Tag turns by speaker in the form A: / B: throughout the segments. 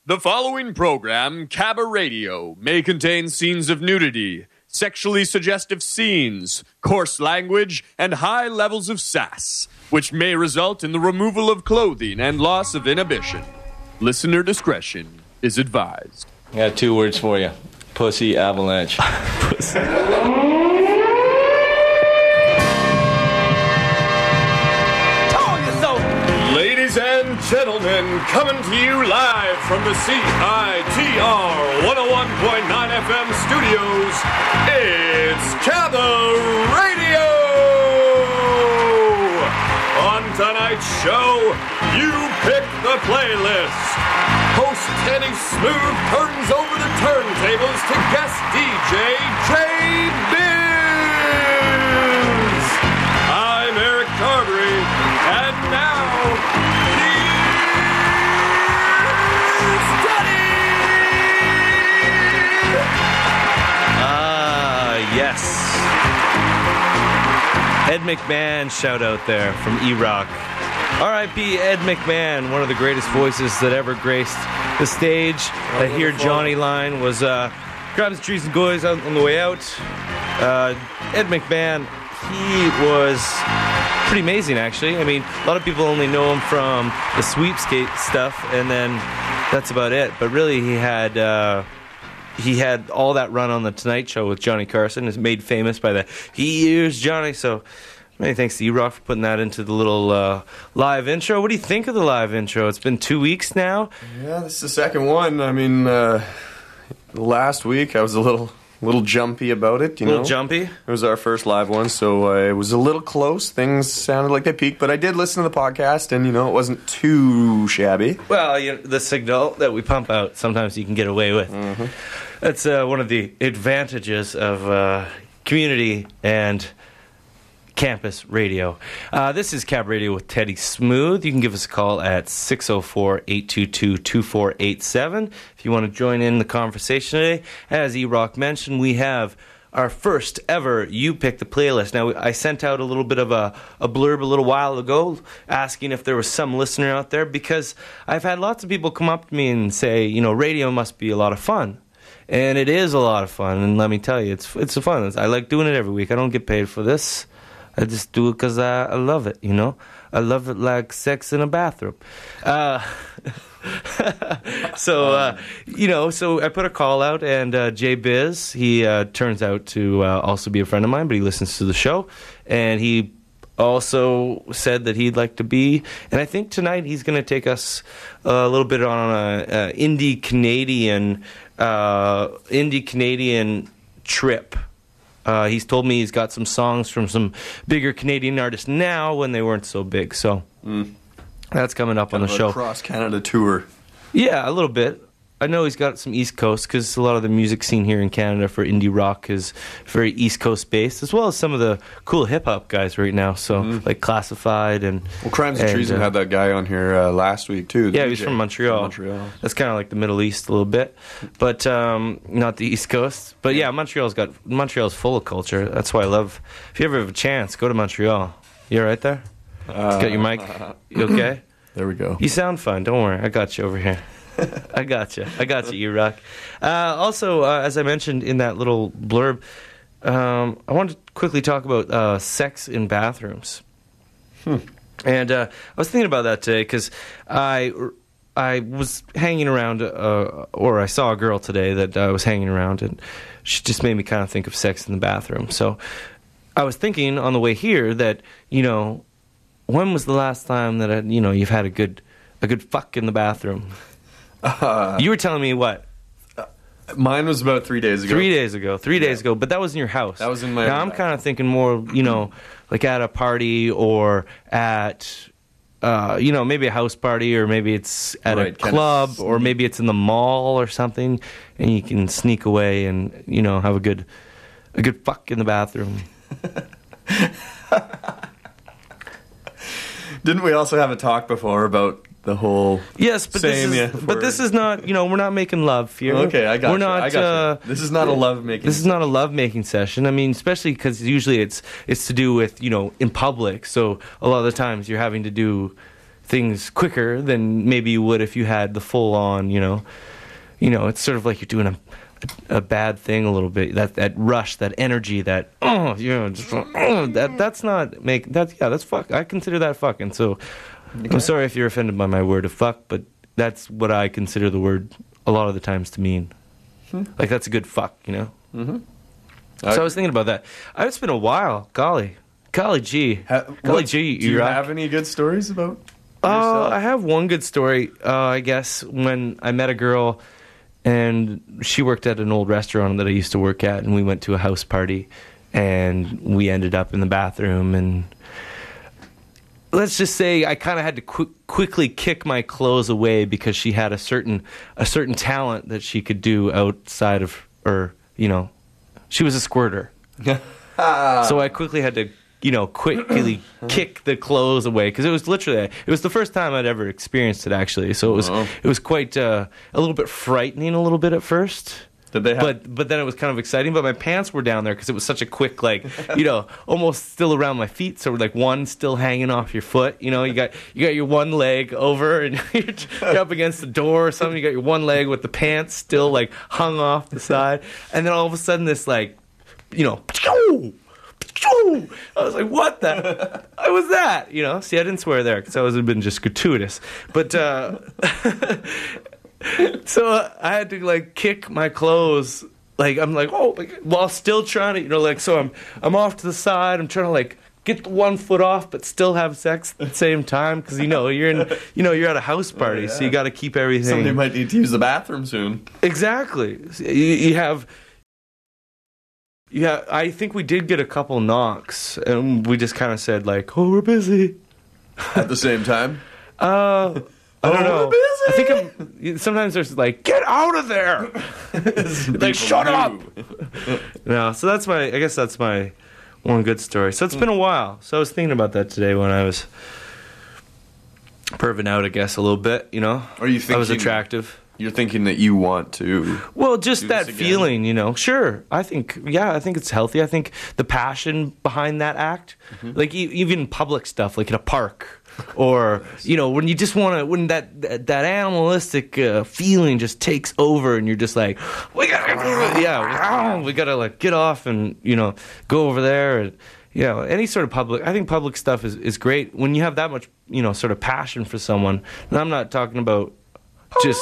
A: The following program, Cabba Radio, may contain scenes of nudity, sexually suggestive scenes, coarse language, and high levels of sass, which may result in the removal of clothing and loss of inhibition. Listener discretion is advised.
B: I got 2 words for you. Pussy avalanche. Pussy.
A: Ladies and gentlemen, coming to you live from the CITR 101.9 FM studios, it's Cabba Radio! On tonight's show, you pick the playlist. Host Teddy Smooth turns over the turntables to guest DJ J. Biz. I'm Eric Carberry, and now, here's Teddy!
B: Yes. Ed McMahon shout out there from E-Rock. R.I.P. Ed McMahon, one of the greatest voices that ever graced the stage. That Here Johnny line was grabbing his trees and goys on the way out. Ed McMahon, he was pretty amazing, actually. I mean, a lot of people only know him from the sweepskate stuff, and then that's about it. But really, he had all that run on the Tonight Show with Johnny Carson, is made famous by the Here's Johnny. So many thanks to E-Rock for putting that into the little live intro. What do you think of the live intro? It's been 2 weeks now.
C: Yeah, this is the second one. I mean, last week I was a little jumpy about it, you know.
B: A little jumpy?
C: It was our first live one, so it was a little close. Things sounded like they peaked, but I did listen to the podcast, and, you know, it wasn't too shabby.
B: Well, the signal that we pump out, sometimes you can get away with. Mm-hmm. That's one of the advantages of community and campus radio. This is Cab Radio with Teddy Smooth. You can give us a call at 604-822-2487 if you want to join in the conversation today. As E-Rock mentioned, we have our first ever You Pick the Playlist. Now, I sent out a little bit of a blurb a little while ago asking if there was some listener out there, because I've had lots of people come up to me and say, you know, radio must be a lot of fun. And it is a lot of fun, and let me tell you, it's fun. I like doing it every week. I don't get paid for this. I just do it because I love it, you know? I love it like sex in a bathroom. So I put a call out, and Jay Biz, he turns out to also be a friend of mine, but he listens to the show, and he also said that he'd like to be, and I think tonight he's going to take us a little bit on an indie Canadian trip. He's told me he's got some songs from some bigger Canadian artists now when they weren't so big. So that's coming up on the show.
C: Cross Canada tour.
B: Yeah, a little bit. I know he's got some East Coast, because a lot of the music scene here in Canada for indie rock is very East Coast based, as well as some of the cool hip hop guys right now. So like Classified and
C: Crimes and Treason had that guy on here last week too.
B: Yeah, he's from Montreal. That's kind of like the Middle East a little bit, but not the East Coast. But yeah, Montreal's full of culture. That's why I love. If you ever have a chance, go to Montreal. You all right there? Got your mic? You okay?
C: There we go.
B: You sound fine. Don't worry, I got you over here. I got you, E-Rock. Also, as I mentioned in that little blurb, I wanted to quickly talk about sex in bathrooms. And I was thinking about that today, because I was hanging around, or I saw a girl today that I was hanging around, and she just made me kind of think of sex in the bathroom. So I was thinking on the way here that, you know, when was the last time that you've had a good fuck in the bathroom? You were telling me what?
C: Mine was about 3 days ago.
B: 3 days ago. 3 days ago. But that was in your house.
C: That was in my
B: Now, I'm kind of thinking more, you know, like at a party, or at, maybe a house party, or maybe it's at a club, or maybe it's in the mall or something, and you can sneak away and, you know, have a good fuck in the bathroom.
C: Didn't we also have a talk before about the whole
B: this is not, you know, we're not making love here.
C: Okay, I got you. This is not a love making.
B: This is not a love making session. I mean, especially because usually it's to do with, you know, in public. So a lot of the times you're having to do things quicker than maybe you would if you had the full on, it's sort of like you're doing a bad thing a little bit. That rush, that energy, that's fuck. I consider that fuck. And so I'm sorry if you're offended by my word of fuck, but that's what I consider the word a lot of the times to mean. Like, that's a good fuck, Mm-hmm. So I was thinking about that. It's been a while. Golly gee.
C: Do you have any good stories about yourself?
B: I have one good story, I guess, when I met a girl, and she worked at an old restaurant that I used to work at, and we went to a house party, and we ended up in the bathroom, and let's just say I kind of had to quickly kick my clothes away because she had a certain talent that she could do outside of, or she was a squirter. So I quickly had to quickly kick the clothes away, because it was the first time I'd ever experienced it, actually. So it was quite a little bit frightening a little bit at first. But then it was kind of exciting. But my pants were down there because it was such a quick, almost still around my feet. So like one still hanging off your foot. You got your one leg over and you're up against the door or something. You got your one leg with the pants still hung off the side. And then all of a sudden this I was like, what the? I was that, See, I didn't swear there because that would have been just gratuitous. But so I had to kick my clothes. I'm like, oh, while still trying to, so I'm off to the side. I'm trying to get the one foot off, but still have sex at the same time because you're you're at a house party, so you got to keep everything.
C: Somebody might need to use the bathroom soon.
B: Exactly. You have. Yeah, I think we did get a couple knocks, and we just kind of said oh, we're busy.
C: At the same time?
B: I don't know.
C: We're busy.
B: I think sometimes there's get out of there. Shut up. No, so I guess that's my one good story. So it's been a while. So I was thinking about that today when I was perving out, I guess, a little bit,
C: Are you thinking
B: I was attractive.
C: You're thinking that you want to...
B: Well, just that feeling, Sure. I think it's healthy. I think the passion behind that act, even public stuff, like in a park, or, when you just want to... When that animalistic feeling just takes over and you're just like, we gotta get off and, go over there and... any sort of public... I think public stuff is great. When you have that much, sort of passion for someone, and I'm not talking about just...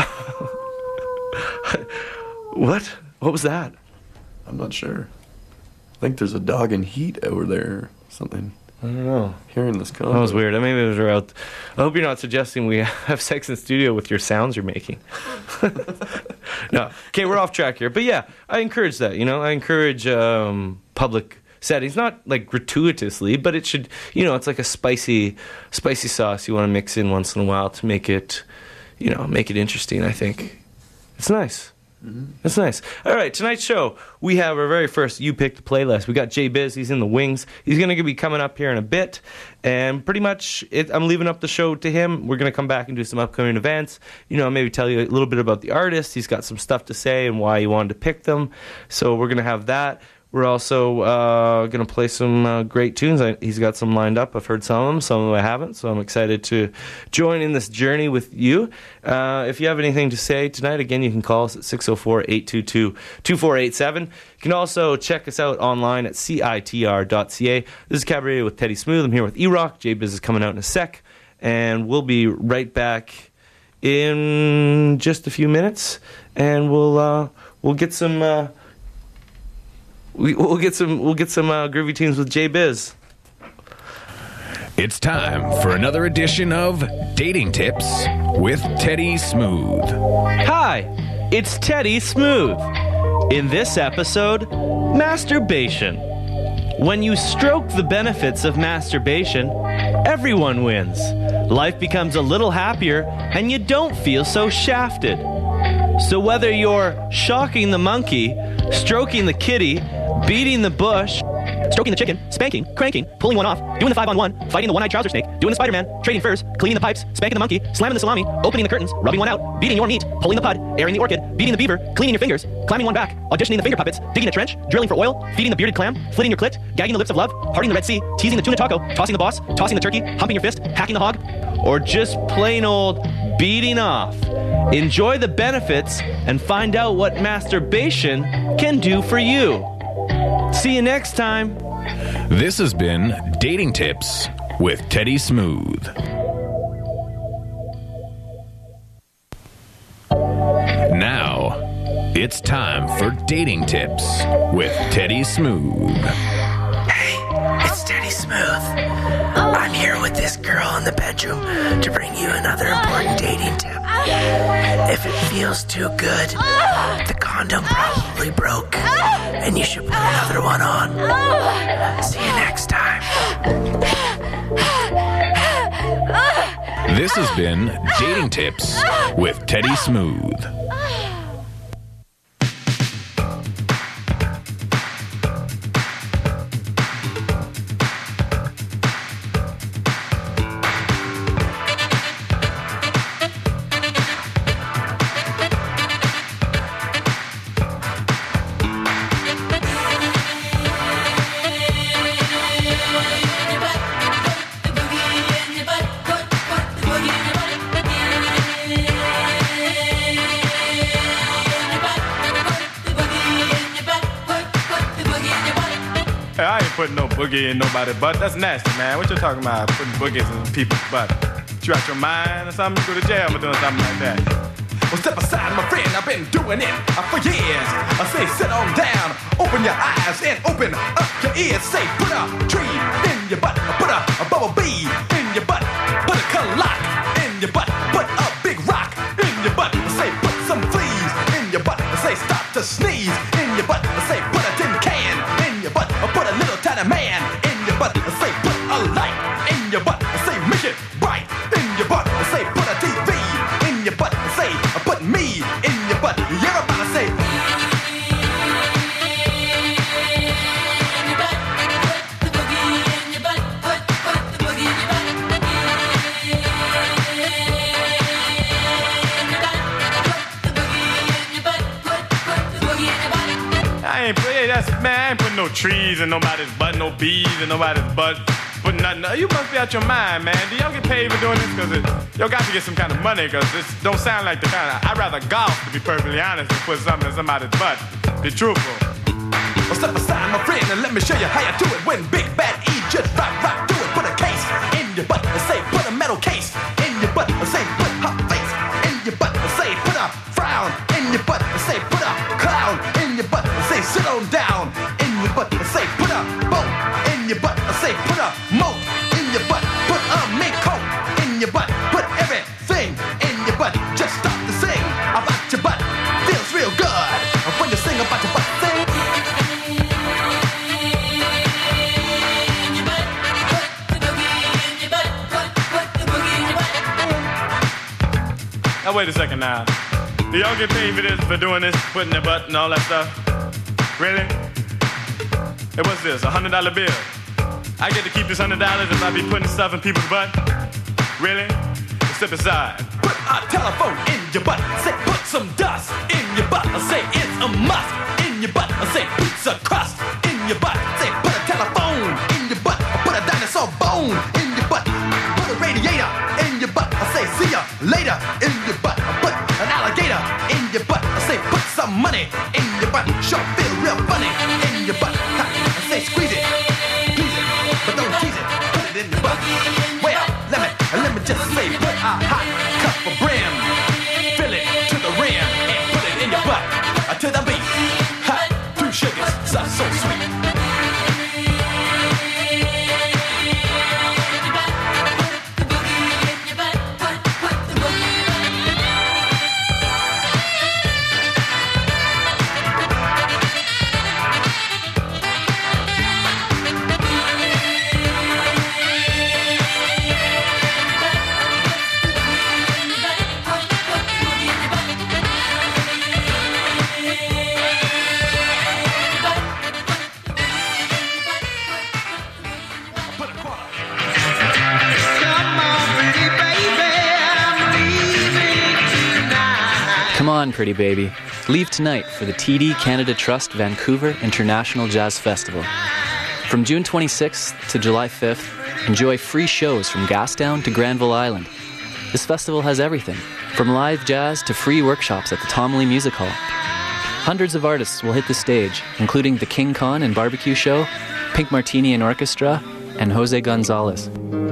B: What? What was that?
C: I'm not sure. I think there's a dog in heat over there or something.
B: I don't know.
C: Hearing this convo.
B: That was weird. Maybe it was out. I hope you're not suggesting we have sex in the studio with your sounds you're making. No. Okay, we're off track here. But yeah, I encourage that. I encourage public settings, not gratuitously, but it should, it's like a spicy sauce you want to mix in once in a while to make it, make it interesting, I think. It's nice. Mm-hmm. It's nice. All right, tonight's show, we have our very first You Pick the Playlist. We got Jay Biz. He's in the wings. He's going to be coming up here in a bit. And pretty much, I'm leaving up the show to him. We're going to come back and do some upcoming events. Maybe tell you a little bit about the artist. He's got some stuff to say and why he wanted to pick them. So we're going to have that. We're also going to play some great tunes. He's got some lined up. I've heard some of them I haven't. So I'm excited to join in this journey with you. If you have anything to say tonight, again, you can call us at 604-822-2487. You can also check us out online at citr.ca. This is Cabaret with Teddy Smooth. I'm here with E-Rock. J-Biz is coming out in a sec. And we'll be right back in just a few minutes. And we'll get some... We'll get some groovy tunes with Jay Biz.
D: It's time for another edition of Dating Tips with Teddy Smooth.
E: Hi, it's Teddy Smooth. In this episode, masturbation. When you stroke the benefits of masturbation, everyone wins. Life becomes a little happier and you don't feel so shafted. So whether you're shocking the monkey, stroking the kitty, beating the bush,
F: stroking the chicken, spanking, cranking, pulling one off, doing the 5-on-1, fighting the one-eyed trouser snake, doing the Spider-Man, trading furs, cleaning the pipes, spanking the monkey, slamming the salami, opening the curtains, rubbing one out, beating your meat, pulling the pud, airing the orchid, beating the beaver, cleaning your fingers, climbing one back, auditioning the finger puppets, digging a trench, drilling for oil, feeding the bearded clam, flitting your clit, gagging the lips of love, parting the Red Sea, teasing the tuna taco, tossing the boss, tossing the turkey, humping your fist, hacking the hog,
E: or just plain old beating off. Enjoy the benefits and find out what masturbation can do for you. See you next time.
D: This has been Dating Tips with Teddy Smooth. Now, it's time for Dating Tips with Teddy Smooth.
G: Hey, it's Teddy Smooth. I'm here with this girl in the bedroom to bring you another important dating tip. If it feels too good, the condom probably broke, and you should put another one on. See you next time.
D: This has been Dating Tips with Teddy Smooth.
H: Hey, I ain't putting no boogie in nobody's butt. That's nasty, man. What you talking about? Putting boogies in people's butt. You out your mind or something? You go to jail for doing something like that.
I: Well, step aside, my friend. I've been doing it for years. I say, sit on down, open your eyes and open up your ears. Say, put a tree in your butt, put a bubble bee in your butt, put a clock in your butt, put a big rock in your butt. Say, put some fleas in your butt. Say, stop to sneeze in your butt. Say, put a tin can in your butt, put a little tiny man in your butt. Say, put a light in your butt. Say, make it bright in your butt. Say, put a TV in your butt. Say, put me in your butt. Everybody say.
H: I ain't putting no trees in nobody's butt, no bees in nobody's butt. Putting nothing. You must be out your mind, man. Do y'all get paid for doing this? Because y'all got to get some kind of money, because this don't sound like the kind of... I'd rather golf, to be perfectly honest, than put something in somebody's butt. Be truthful.
I: Well, step aside, my friend, and let me show you how you do it. When Big Bad E just rock, do it. Put a case in your butt and say, put a metal case in your butt and say, put hot face in your butt and say, put a frown in your butt and say, put a clown in your butt and say, sit on down in your butt and say, put a boat in your butt and say, put a moat in your butt, put a mink coat in your butt, put everything in your butt. Just stop to sing about your butt. Feels real good when you sing about your butt. Sing.
H: Now wait a second now. Do y'all get paid for this, for doing this, putting their butt and all that stuff? Really? Hey, what's this, $100 bill? I get to keep this $100 if I be putting stuff in people's butt? Really? Step aside.
I: Put a telephone in your butt. Say, put some dust in your butt. Say, it's a must in your butt. Say, pizza crust in your butt. Say, put a telephone in your butt. Put a dinosaur bone in your butt. Put a radiator in your butt. Say, see ya later in your butt. Put an alligator in your butt. Say, put some money in your butt. Sure feel real funny in your butt. Say, squeeze it, please it, but don't tease it. Put it in your butt. Well, let me just say, put a hot cup of brim, fill it to the rim, and put it in your butt. To the beat, hot, 2 sugars, stuff so sweet.
J: Come on, pretty baby. Leave tonight for the TD Canada Trust Vancouver International Jazz Festival. From June 26th to July 5th, enjoy free shows from Gastown to Granville Island. This festival has everything, from live jazz to free workshops at the Tom Lee Music Hall. Hundreds of artists will hit the stage, including the King Khan and Barbecue Show, Pink Martini and Orchestra, and Jose Gonzalez.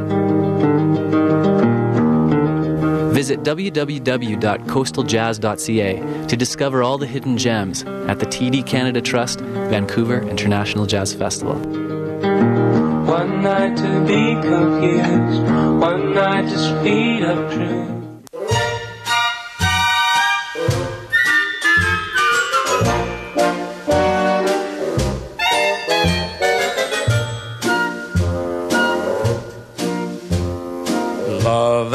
J: Visit www.coastaljazz.ca to discover all the hidden gems at the TD Canada Trust Vancouver International Jazz Festival.
K: One night to be confused, one night to speed up truth.
L: Love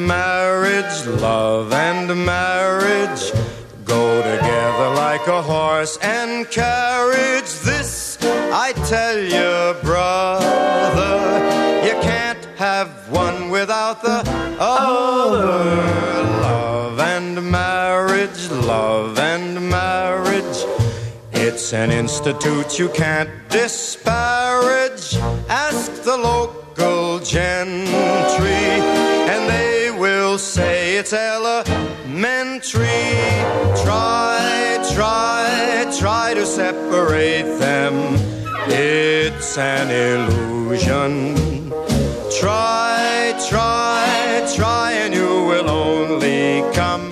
L: and marriage go together like a horse and carriage. This I tell you, brother, you can't have one without the other. Love and marriage, it's an institute you can't disparage. Ask the local gentry and they will say it's elementary. Try to separate them. It's an illusion. Try, and you will only come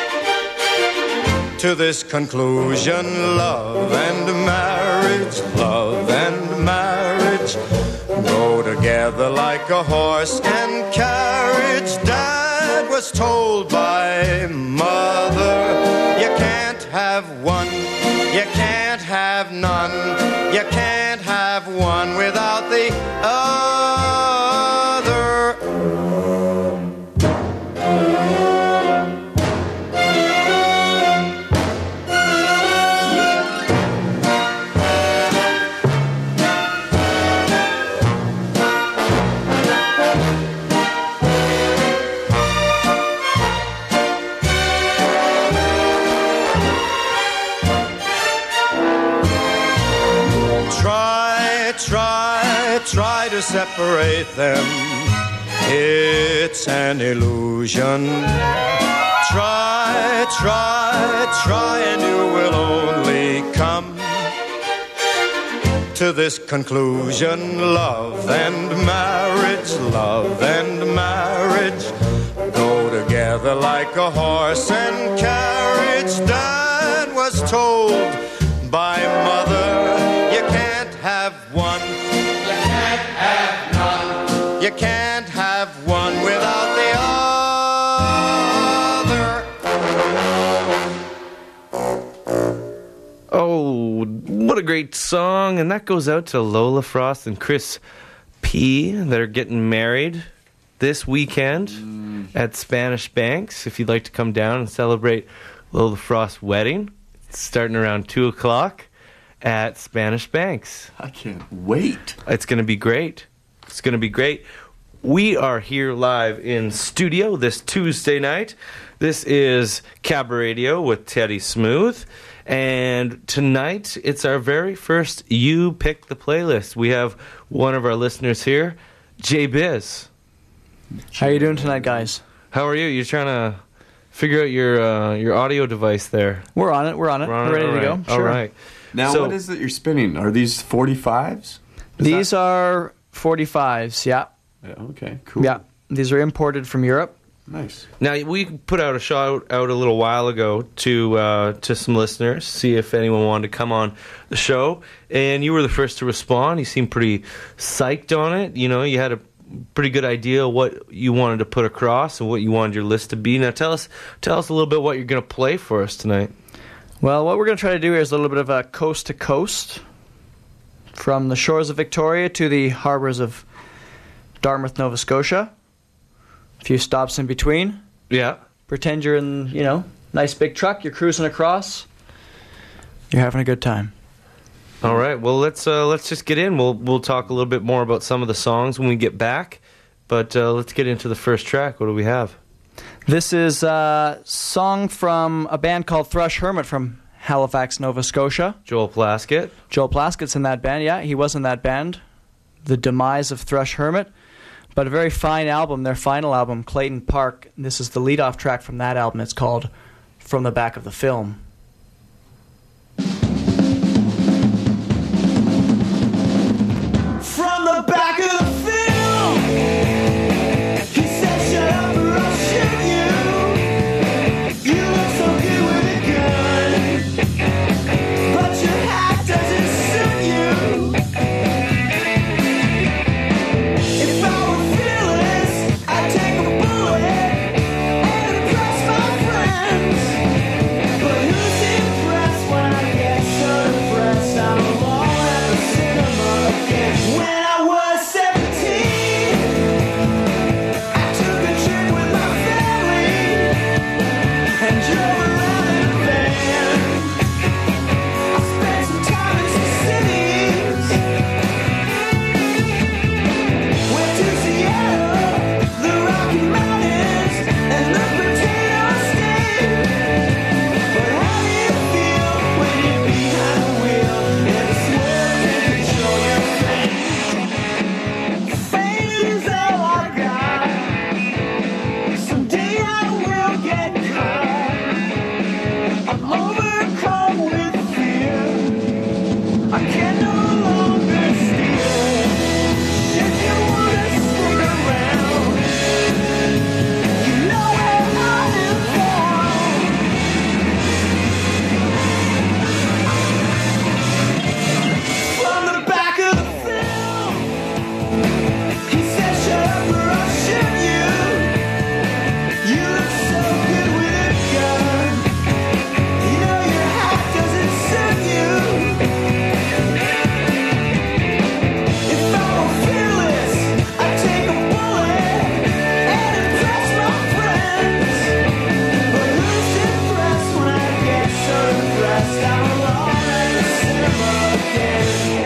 L: to this conclusion. Love and marriage go together like a horse and carriage. Dad was told by mother, you can't have one, you can't have none, you can't have one without the other. Try to separate them. It's an illusion. Try, and you will only come to this conclusion. Love and marriage go together like a horse and carriage. Dad was told by mother, you can't have one, you can't have one without the other.
B: Oh, what a great song. And that goes out to Lola Frost and Chris P. that are getting married this weekend at Spanish Banks. If you'd like to come down and celebrate Lola Frost's wedding, it's starting around 2 o'clock at Spanish Banks.
C: I can't wait.
B: It's going to be great. It's going to be great. We are here live in studio this Tuesday night. This is Cabaret Radio with Teddy Smooth. And tonight, it's our very first You Pick the Playlist. We have one of our listeners here, Jay Biz.
M: How you doing tonight, guys?
B: How are you? You're trying to figure out your audio device there.
M: We're on it. We're ready to go.
B: Sure. All right.
C: Now, what is it you're spinning? Are these 45s?
M: These are 45s, yeah.
C: Okay, cool.
M: Yeah, these are imported from Europe.
C: Nice.
B: Now, we put out a shout out a little while ago to some listeners, see if anyone wanted to come on the show, and you were the first to respond. You seemed pretty psyched on it. You know, you had a pretty good idea what you wanted to put across and what you wanted your list to be. Now, tell us a little bit what you're going to play for us tonight.
M: Well, what we're going to try to do here is a little bit of a coast to coast, from the shores of Victoria to the harbors of Dartmouth, Nova Scotia. A few stops in between.
B: Yeah.
M: Pretend you're in, nice big truck. You're cruising across. You're having a good time.
B: All right. Well, let's just get in. We'll talk a little bit more about some of the songs when we get back. But let's get into the first track. What do we have?
M: This is a song from a band called Thrush Hermit from Halifax, Nova Scotia.
B: Joel Plaskett.
M: Joel Plaskett's in that band. Yeah, he was in that band. The Demise of Thrush Hermit. But a very fine album, their final album, Clayton Park. This is the lead-off track from that album. It's called From the Back of the Film.
I: From the back of the film, he said, "Shut up or I'll shoot you. You look so good with a gun, but your hat doesn't suit you. If I were fearless, I'd take a bullet and impress my friends. But who's impressed when I get so depressed? I'm alone at the cinema again. When I was 17, I took a trip with my family and drove around in a van. I spent some time in some cities. Went to Seattle, the Rocky Mountains, and the Potato State. But how do you feel when you're behind the wheel and the swerve can control your fate? Fame is all I got. Someday I will get caught. I'm overcome with fear. I can no longer steer. If you wanna stick around, you know where I am found. From the back of the film, he said, "Shut up or I'll shoot you. You look so good with a gun. You know your hat doesn't suit you. If I were fearless, I'd take a bullet and impress my friends. But who's impressed when I get so depressed? I'm alone at the cinema again."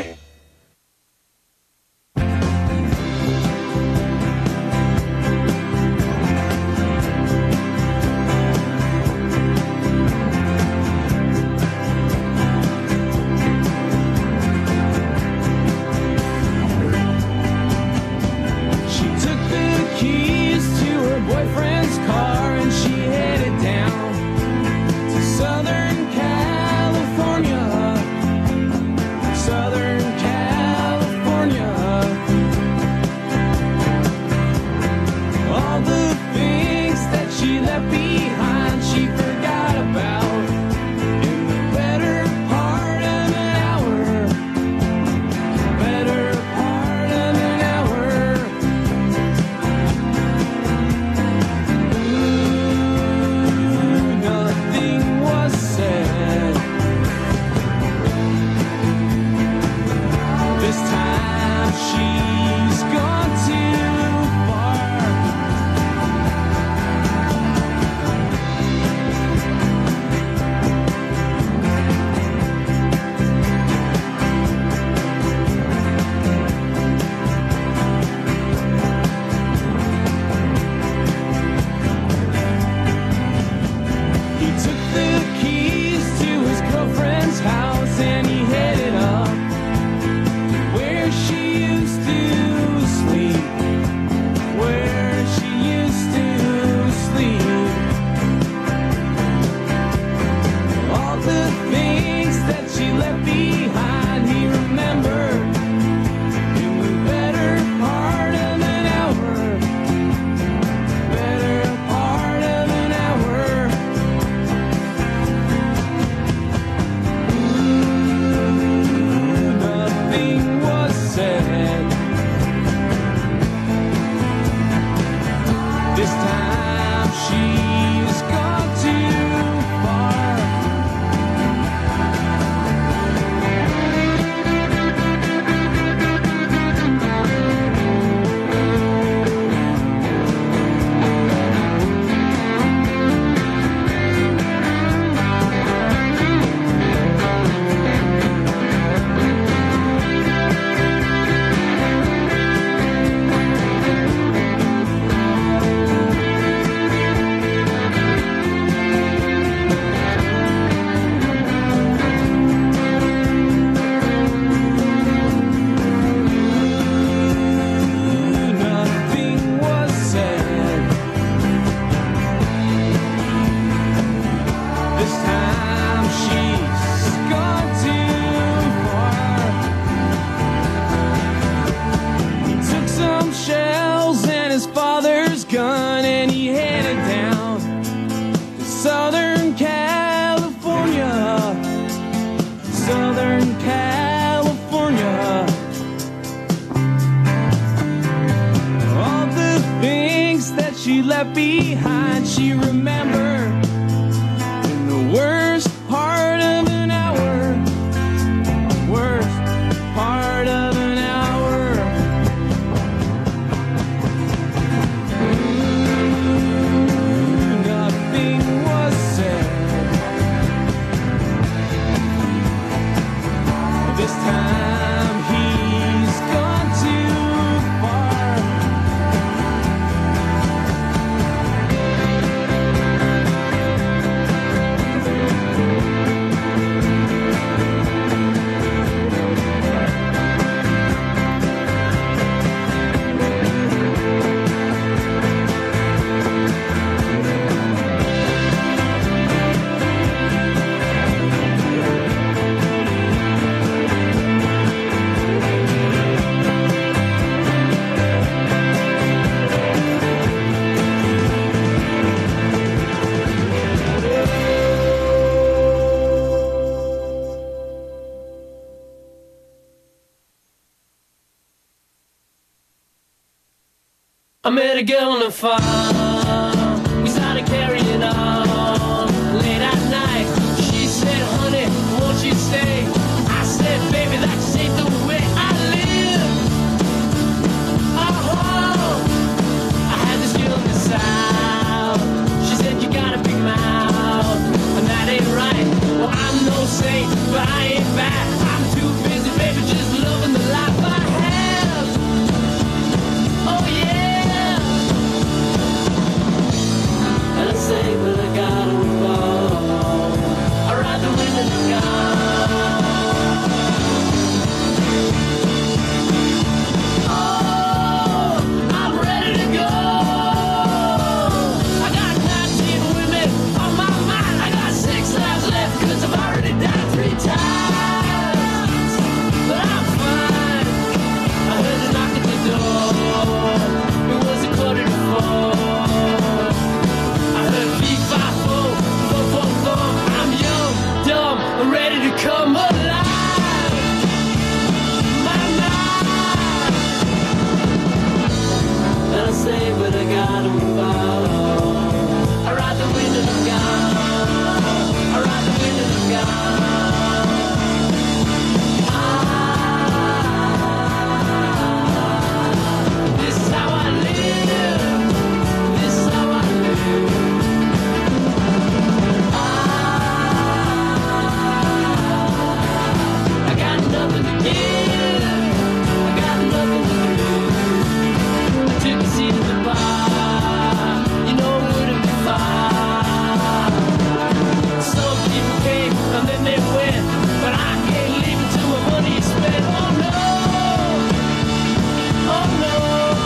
I: She took the keys to her boyfriend's car and she headed down to Southern California. Southern California. All the things that she left behind, she forgot about in the better part of an hour. Better part of an hour. Nothing was said. This time she's gone too far. He took the keys to his girlfriend's house and he headed up where she used to sleep. Where she used to sleep. All the things that she left behind, he remembered in the better part of an hour. Better part of an hour. This time she's gone too far. He took some shells and his father's gun, and he headed down to Southern California. Southern California. All the things that she left behind, she remembered in the worst part of an hour. Worst part of an hour. Nothing was said. This time he's gone too far. I met a girl on the farm. We started carrying on late at night. She said, honey, won't you stay? I said, baby, that just ain't the way I live. Oh, I had this girl in the South. She said, you got a big mouth, and that ain't right. Well, I'm no saint, but I ain't bad. I'm too busy, baby, just loving the life I have. Oh, yeah. And I say, but I gotta move on. I ride the wind in the gun. Oh, I'm ready to go. I got 19 women on my mind. I got 6 lives left, 'cause I've already died 3 times. But I'm fine. I heard a knock at the door. It was a 3:45. I'm young, dumb, ready to come alive. My mind. And I say, but I gotta move on. I ride the wind and I'm gone. I ride the wind and I'm gone. This is how I live. This is how I live. I got nothing to give. I got nothing to lose. I took a seat at the bar. You know it wouldn't be far. Some people came and then they went, but I can't leave until my money is spent. Oh no, oh no.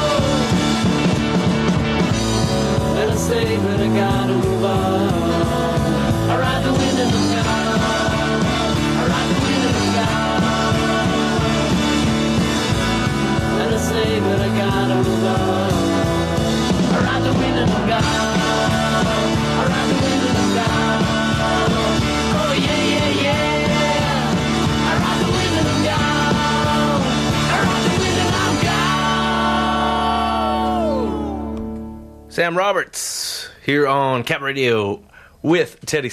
I: And I say, but I gotta move on. I ride the wind and I'm gone. I ride the wind and I'm gone. And I say, but I gotta move on. I ride the wind and I'm gone. I ride the wind and I'm gone. Oh yeah, yeah, yeah. I ride the wind and I'm gone. I ride the wind and I'm gone.
B: Sam Roberts here on Cap Radio with Teddy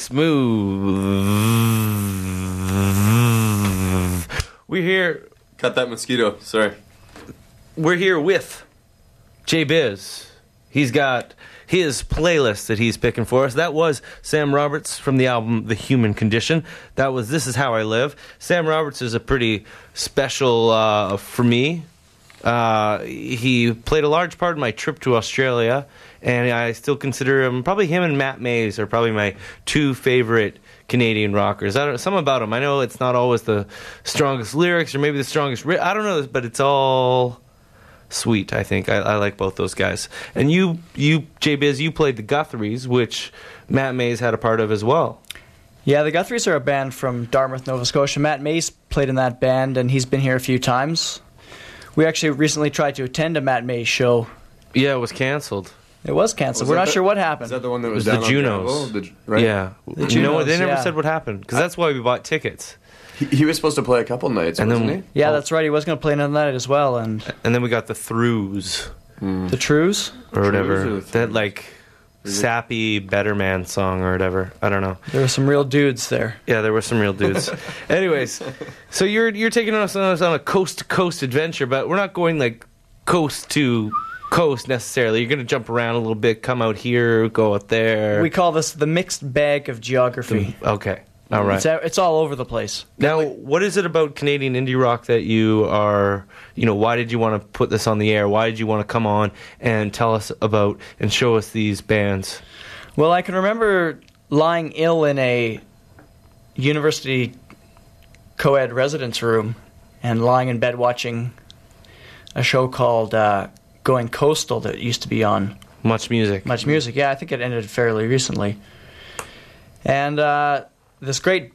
B: Smooth. We're here.
C: Cut that mosquito. Sorry.
B: We're here with Jay Biz. He's got his playlist that he's picking for us. That was Sam Roberts from the album The Human Condition. That was This Is How I Live. Sam Roberts is a pretty special for me. He played a large part in my trip to Australia, and I still consider him, probably him and Matt Mays are probably my 2 favorite Canadian rockers. I don't know, something about them. I know it's not always the strongest lyrics or maybe the strongest I don't know, but it's all sweet, I think. I like both those guys. And you J-Biz, you played the Guthries, which Matt Mays had a part of as well.
M: Yeah, the Guthries are a band from Dartmouth, Nova Scotia. Matt Mace played in that band, and he's been here a few times. We actually recently tried to attend a Matt Mace show.
B: Yeah, it was canceled.
M: It was canceled. We're not sure what happened.
C: Is that the one that was
B: It was
C: down
B: the
C: on
B: Junos.
C: Granville? Right?
B: Yeah.
M: The
B: You know what? They
M: Junos,
B: never
M: yeah.
B: said what happened, because that's why we bought tickets.
C: He was supposed to play a couple nights,
B: And
C: wasn't
B: then-
C: he?
M: Yeah, that's right. He was going to play another night as well. And
B: then we got the Throos.
M: The Trues?
B: Or whatever.
C: Trues or the
B: That, like, sappy Better Man song or whatever. I don't know.
M: There were some real dudes there.
B: Yeah, there were some real dudes. Anyways, so you're taking us on a coast-to-coast adventure, but we're not going, like, coast to coast necessarily. You're going to jump around a little bit, come out here, go out there.
M: We call this the mixed bag of geography.
B: Okay. All right.
M: It's all over the place.
B: Now, what is it about Canadian indie rock that you are, why did you want to put this on the air? Why did you want to come on and tell us about and show us these bands?
M: Well, I can remember lying ill in a university co-ed residence room and lying in bed watching a show called Going Coastal that used to be on
B: Much Music.
M: Much Music, yeah. I think it ended fairly recently. And this great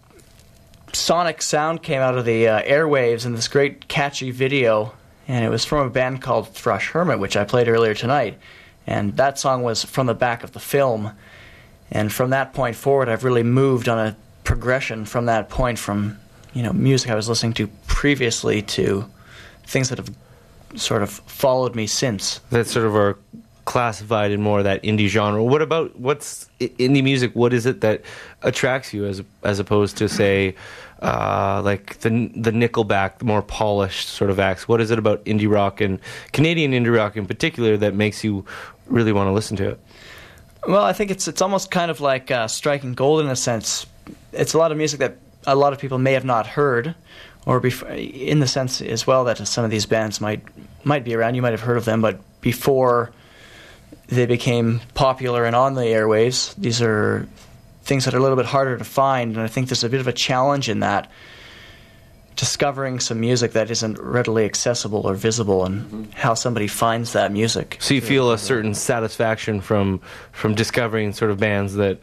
M: sonic sound came out of the airwaves in this great catchy video, and it was from a band called Thrush Hermit, which I played earlier tonight. And that song was from the back of the film. And from that point forward, I've really moved on a progression from that point from, music I was listening to previously to things that have sort of followed me since.
B: That sort of are classified in more of that indie genre. What's indie music? What is it that attracts you as opposed to, say, like the Nickelback, the more polished sort of acts? What is it about indie rock and Canadian indie rock in particular that makes you really want to listen to it?
M: Well, I think it's almost kind of like striking gold in a sense. It's a lot of music that a lot of people may have not heard, or in the sense as well that some of these bands might be around. You might have heard of them, but before they became popular and on the airwaves, these are things that are a little bit harder to find, and I think there's a bit of a challenge in that, discovering some music that isn't readily accessible or visible, and how somebody finds that music.
B: So you feel a certain satisfaction from discovering sort of bands that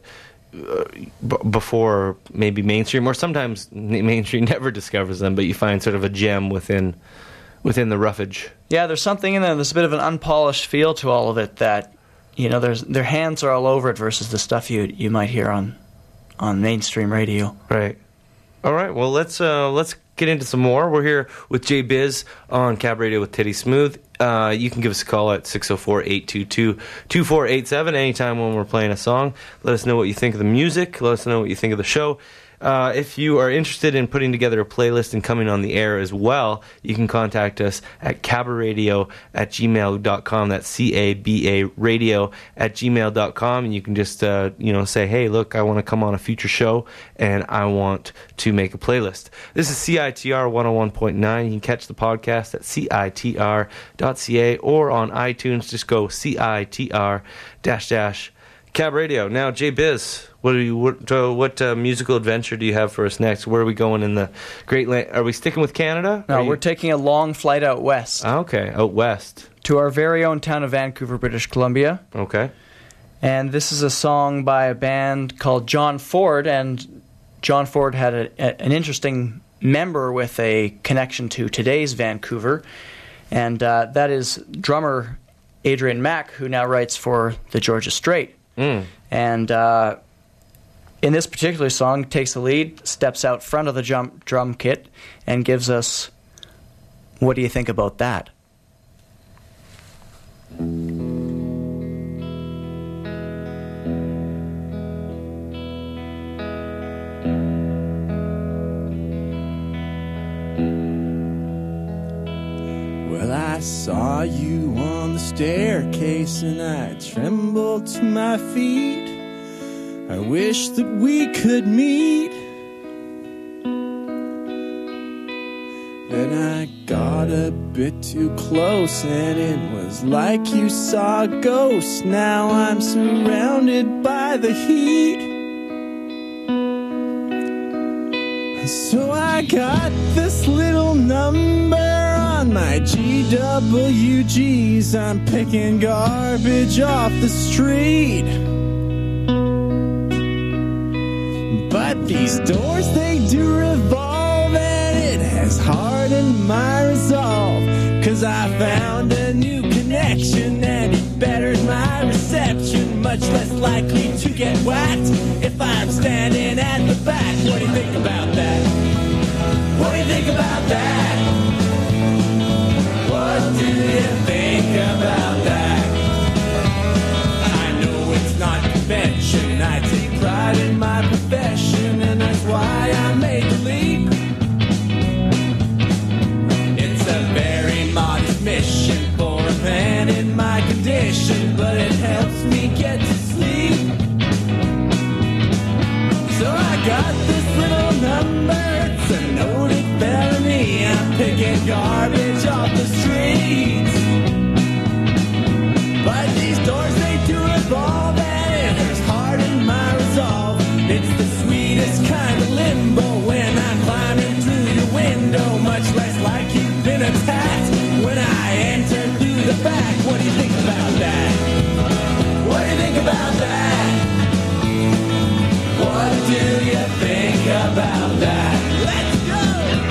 B: before maybe mainstream, or sometimes mainstream never discovers them, but you find sort of a gem within the roughage.
M: Yeah, there's something in there. There's a bit of an unpolished feel to all of it that, their hands are all over it versus the stuff you might hear on mainstream radio.
B: Right. All right. Well, let's get into some more. We're here with Jay Biz on Cab Radio with Teddy Smooth. You can give us a call at 604-822-2487 anytime when we're playing a song. Let us know what you think of the music. Let us know what you think of the show. If you are interested in putting together a playlist and coming on the air as well, you can contact us at cabaradio@gmail.com. That's CABA radio@gmail.com. And you can just, say, hey, look, I want to come on a future show and I want to make a playlist. This is CITR 101.9. You can catch the podcast at CITR.ca or on iTunes. Just go CITR Cab Radio. Now, Jay Biz, what musical adventure do you have for us next? Where are we going in the Great Land? Are we sticking with Canada?
M: No, we're taking a long flight out west.
B: Okay, out west.
M: To our very own town of Vancouver, British Columbia.
B: Okay.
M: And this is a song by a band called John Ford, and John Ford had an interesting member with a connection to today's Vancouver, and that is drummer Adrian Mack, who now writes for the Georgia Strait. And in this particular song, takes the lead, steps out front of the drum kit, and gives us, what do you think about that?
N: Well, I saw you on the staircase and I trembled to my feet. I wish that we could meet. Then I got a bit too close and it was like you saw a ghost. Now I'm surrounded by the heat. So I got this little number on my GWGs. I'm picking garbage off the street. But But these doors, they do revolve, and it has hardened my resolve. 'Cause I found a new connection, and it bettered my reception. Much less likely to get whacked if I'm standing at the back. What do you think about that? What do you think about that? What do you think about that? I know it's not convention. I take pride in my profession, and that's why I made the leap. It's a very modest mission for a man in my condition, but it helps me get to sleep. So I got this little number, it's a noted felony. I'm picking garbage off the streets. But these doors, they do revolve, and it hurts hard in my resolve. It's the sweetest kind of limbo when I'm climbing through your window. Much less like you've been attacked when I enter through the back. What do you think about that? What do you think about that? What do you think about that? Let's go!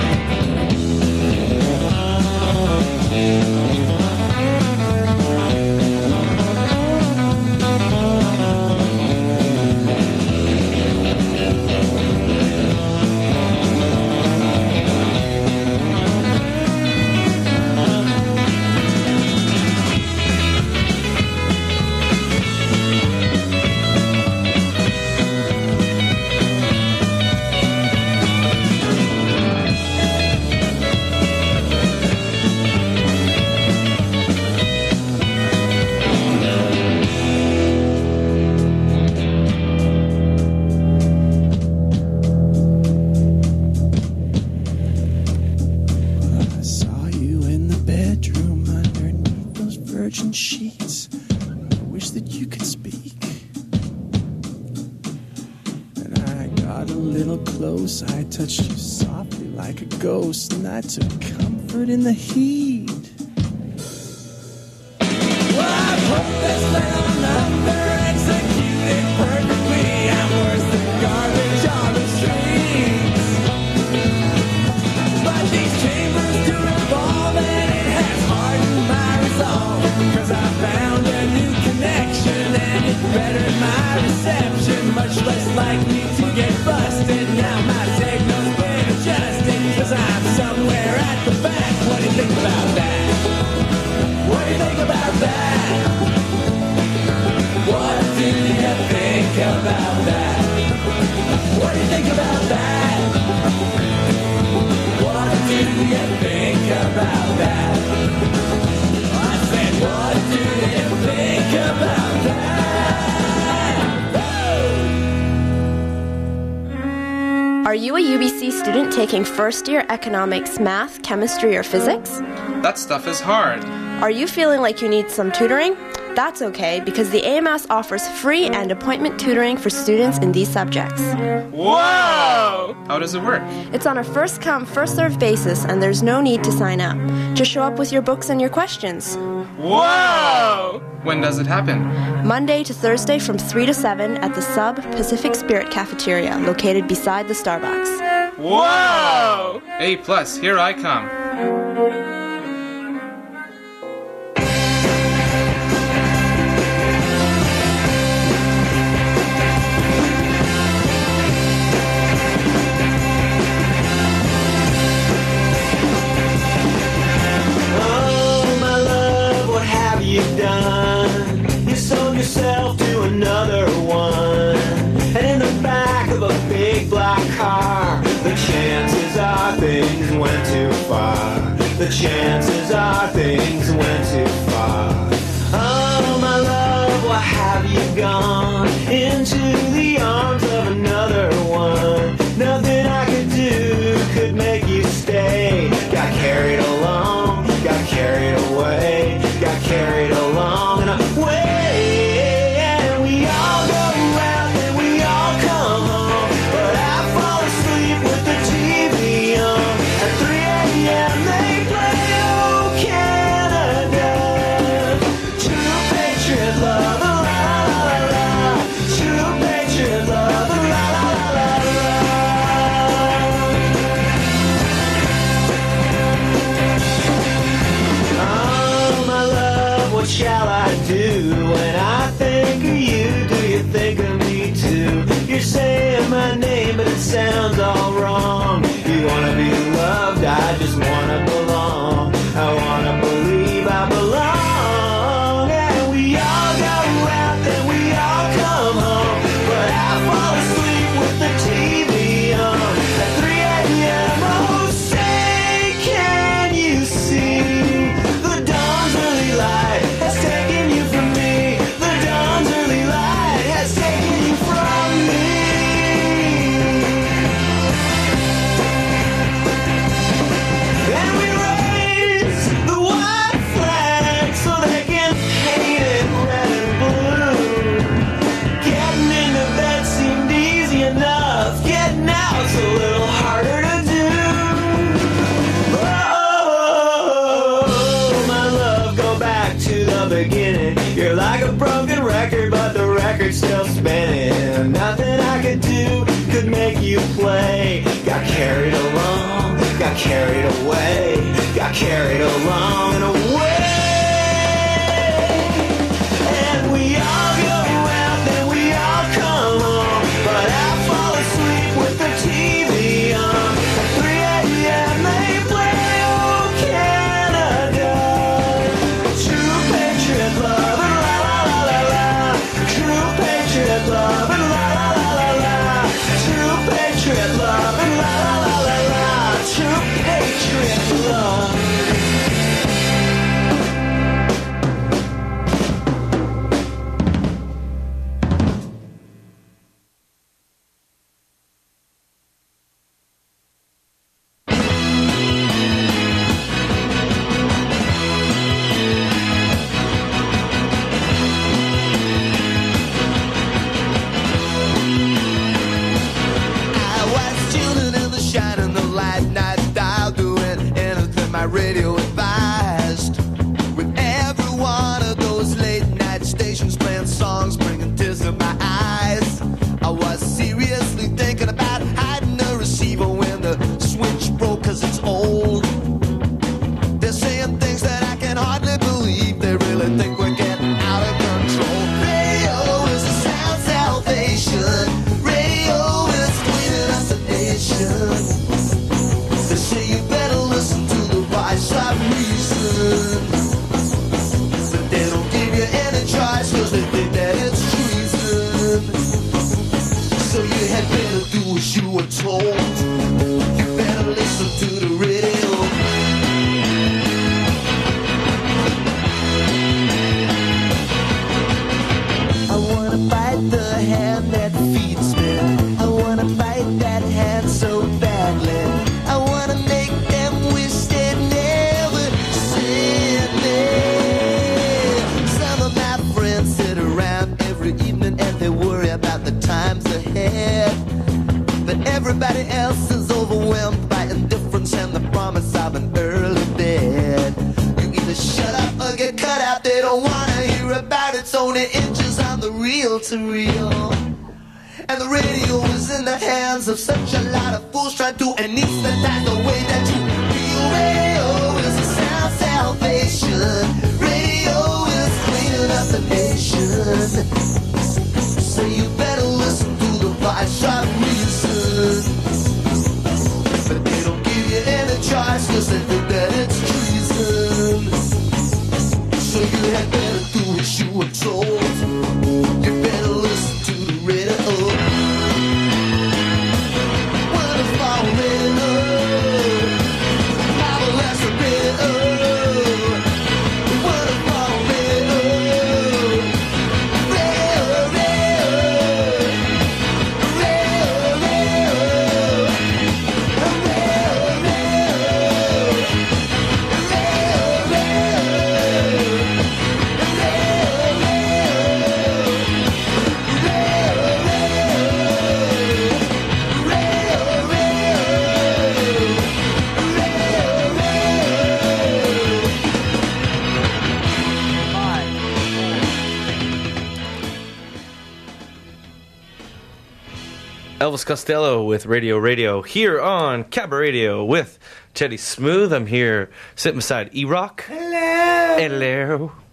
N: Sheets. I wish that you could speak. And I got a little close. I touched you softly like a ghost, and I took comfort in the heat. Well, I put this little number, executed perfectly. I'm worse than garbage on the streets. But these chambers do revolve, and it has hardened my resolve. 'Cause I found a new connection, and it bettered my reception. Much less likely to get busted. Now my signal's been adjusted, 'cause I'm somewhere at the back. What do you think about that? What do you think about that? What do you think about that? What do you think about that? What do you think about that? What do you think about that?
O: Are you a UBC student taking first-year economics, math, chemistry, or physics?
P: That stuff is hard.
O: Are you feeling like you need some tutoring? That's okay, because the AMS offers free and appointment tutoring for students in these subjects.
P: Whoa! How does it work?
O: It's on a first-come, first-served basis, and there's no need to sign up. Just show up with your books and your questions.
P: Whoa! When does it happen?
O: Monday to Thursday from 3 to 7 at the Sub Pacific Spirit Cafeteria, located beside the Starbucks.
P: Whoa! A+, here I come.
Q: You've done, you sold yourself to another one, and in the back of a big black car, the chances are things went too far. The chances are things went too far. Oh my love, why have you gone into the arms of another one? Nothing I could do could make you stay. Got carried along, got carried away, got carried along and away. And we all go out and we all come home, but I fall asleep with the TV on. At 3 a.m. they play Oh Canada, true patriot love, la la la la, true patriot you wanna be loved, I just wanna belong. I wanna believe I belong. And we all go out and we all come home, but I fall asleep with the TV on at 3 a.m. Oh, say, can you see the dawn's early light has taken you from me? The dawn's early light has taken you from me. And we raise the white flag so they can paint it red and blue. Getting into bed seemed easy enough. Getting out's a little harder to do. Oh, my love, go back to the beginning. You're like a broken record, but the record's still spinning. Nothing I could do could make you play. Got carried along, got carried away, got carried along and away. And we all go out and we all come home, but I fall asleep with the TV on. At 3 a.m. they play Oh Canada. True patriot love and la la la la la. True patriot love and la la la la la. True patriot love and la la la la la. True patriot love. I was tuning in the shine and the light night dial, doing anything my radio advised. With every one of those late night stations playing songs, bringing tears to my eyes. I was seriously thinking about hiding the receiver when the switch broke, 'cause it's old. They're saying things that I can hardly believe. They really think we're getting out of control. Radio is a sound salvation. Radio is cleaning up the nation. They say you better listen to the voice of reason, but they don't give you any choice 'cause they think that it's treason. So you had better do as you were told. You better listen to the radio. I wanna bite the hand that feeds me. I wanna bite that hand so badly. I wanna make them wish they'd never seen me. Some of my friends sit around every evening and they worry about the times ahead. But everybody else is overwhelmed by indifference and the promise of an early bed. You either shut up or get cut out. They don't wanna hear about it's only inches on the reel to reel. And the radio is in the hands of such a lot of fools trying to anesthetize the way that you feel. Radio is a sound salvation. Radio is cleaning up the nation. So you better listen to the voice of reason, but they don't give you any choice 'cause they think that it's treason. So you had better do as you were told. You better listen to the radio. Wonderful radio. Marvelous radio. Wonderful radio. Radio, radio.
B: Elvis Costello with Radio here on Cabaret Radio with Teddy Smooth. I'm here sitting beside E-Rock.
Q: Hello.
B: Hello.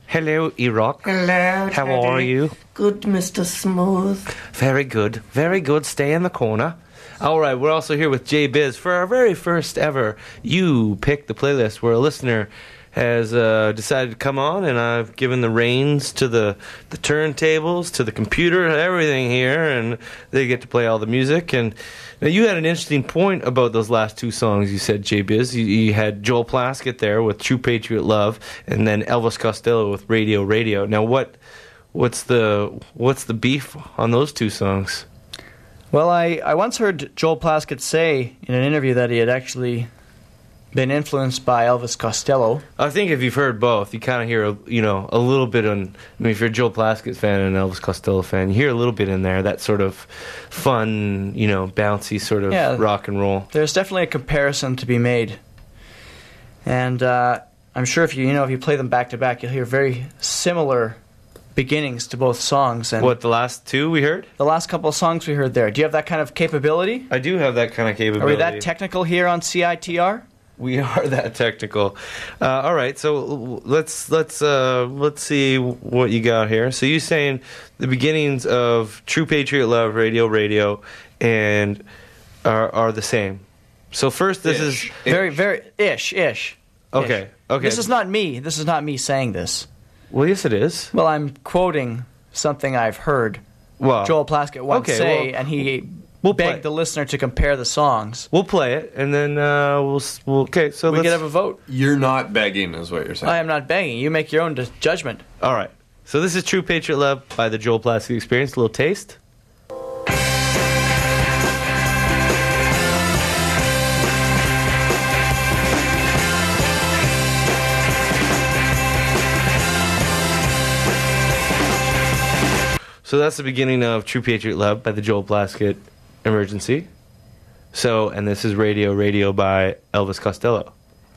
B: Hello, E-Rock.
R: Hello,
B: How
R: Teddy.
B: are you?
R: Good, Mr. Smooth.
B: Very good. Very good. Stay in the corner. All right, we're also here with Jay Biz for our very first ever You Pick the Playlist, where a listener has decided to come on, and I've given the reins to the turntables, to the computer, everything here, and they get to play all the music. And now you had an interesting point about those last two songs you said, Jay Biz. You had Joel Plaskett there with True Patriot Love, and then Elvis Costello with Radio Radio. Now what's the beef on those two songs?
M: Well, I once heard Joel Plaskett say in an interview that he had actually been influenced by Elvis Costello.
B: I think if you've heard both, you kind of hear a little bit on. I mean, if you're a Joel Plaskett fan and an Elvis Costello fan, you hear a little bit in there, that sort of fun, bouncy sort of rock and roll.
M: There's definitely a comparison to be made, and I'm sure if you play them back to back, you'll hear very similar beginnings to both songs. And
B: what, the last two we heard?
M: The last couple of songs we heard there. Do you have that kind of capability?
B: I do have that kind of capability.
M: Are we that technical here on CITR?
B: We are that technical. All right, so let's see what you got here. So you're saying the beginnings of True Patriot Love, Radio Radio, and are the same. So first, this is
M: very ish.
B: Okay.
M: This is not me. This is not me saying this.
B: Well, yes, it is.
M: Well, I'm quoting something I've heard Joel Plaskett once say, and he begged the listener to compare the songs.
B: We'll play it, and then we'll okay. So
M: we can have a vote.
C: You're not begging, is what you're saying.
M: I am not begging. You make your own judgment.
B: All right. So this is True Patriot Love by the Joel Plaskett Experience. A little taste. So that's the beginning of True Patriot Love by the Joel Plaskett Emergency. So, and this is Radio Radio by Elvis Costello.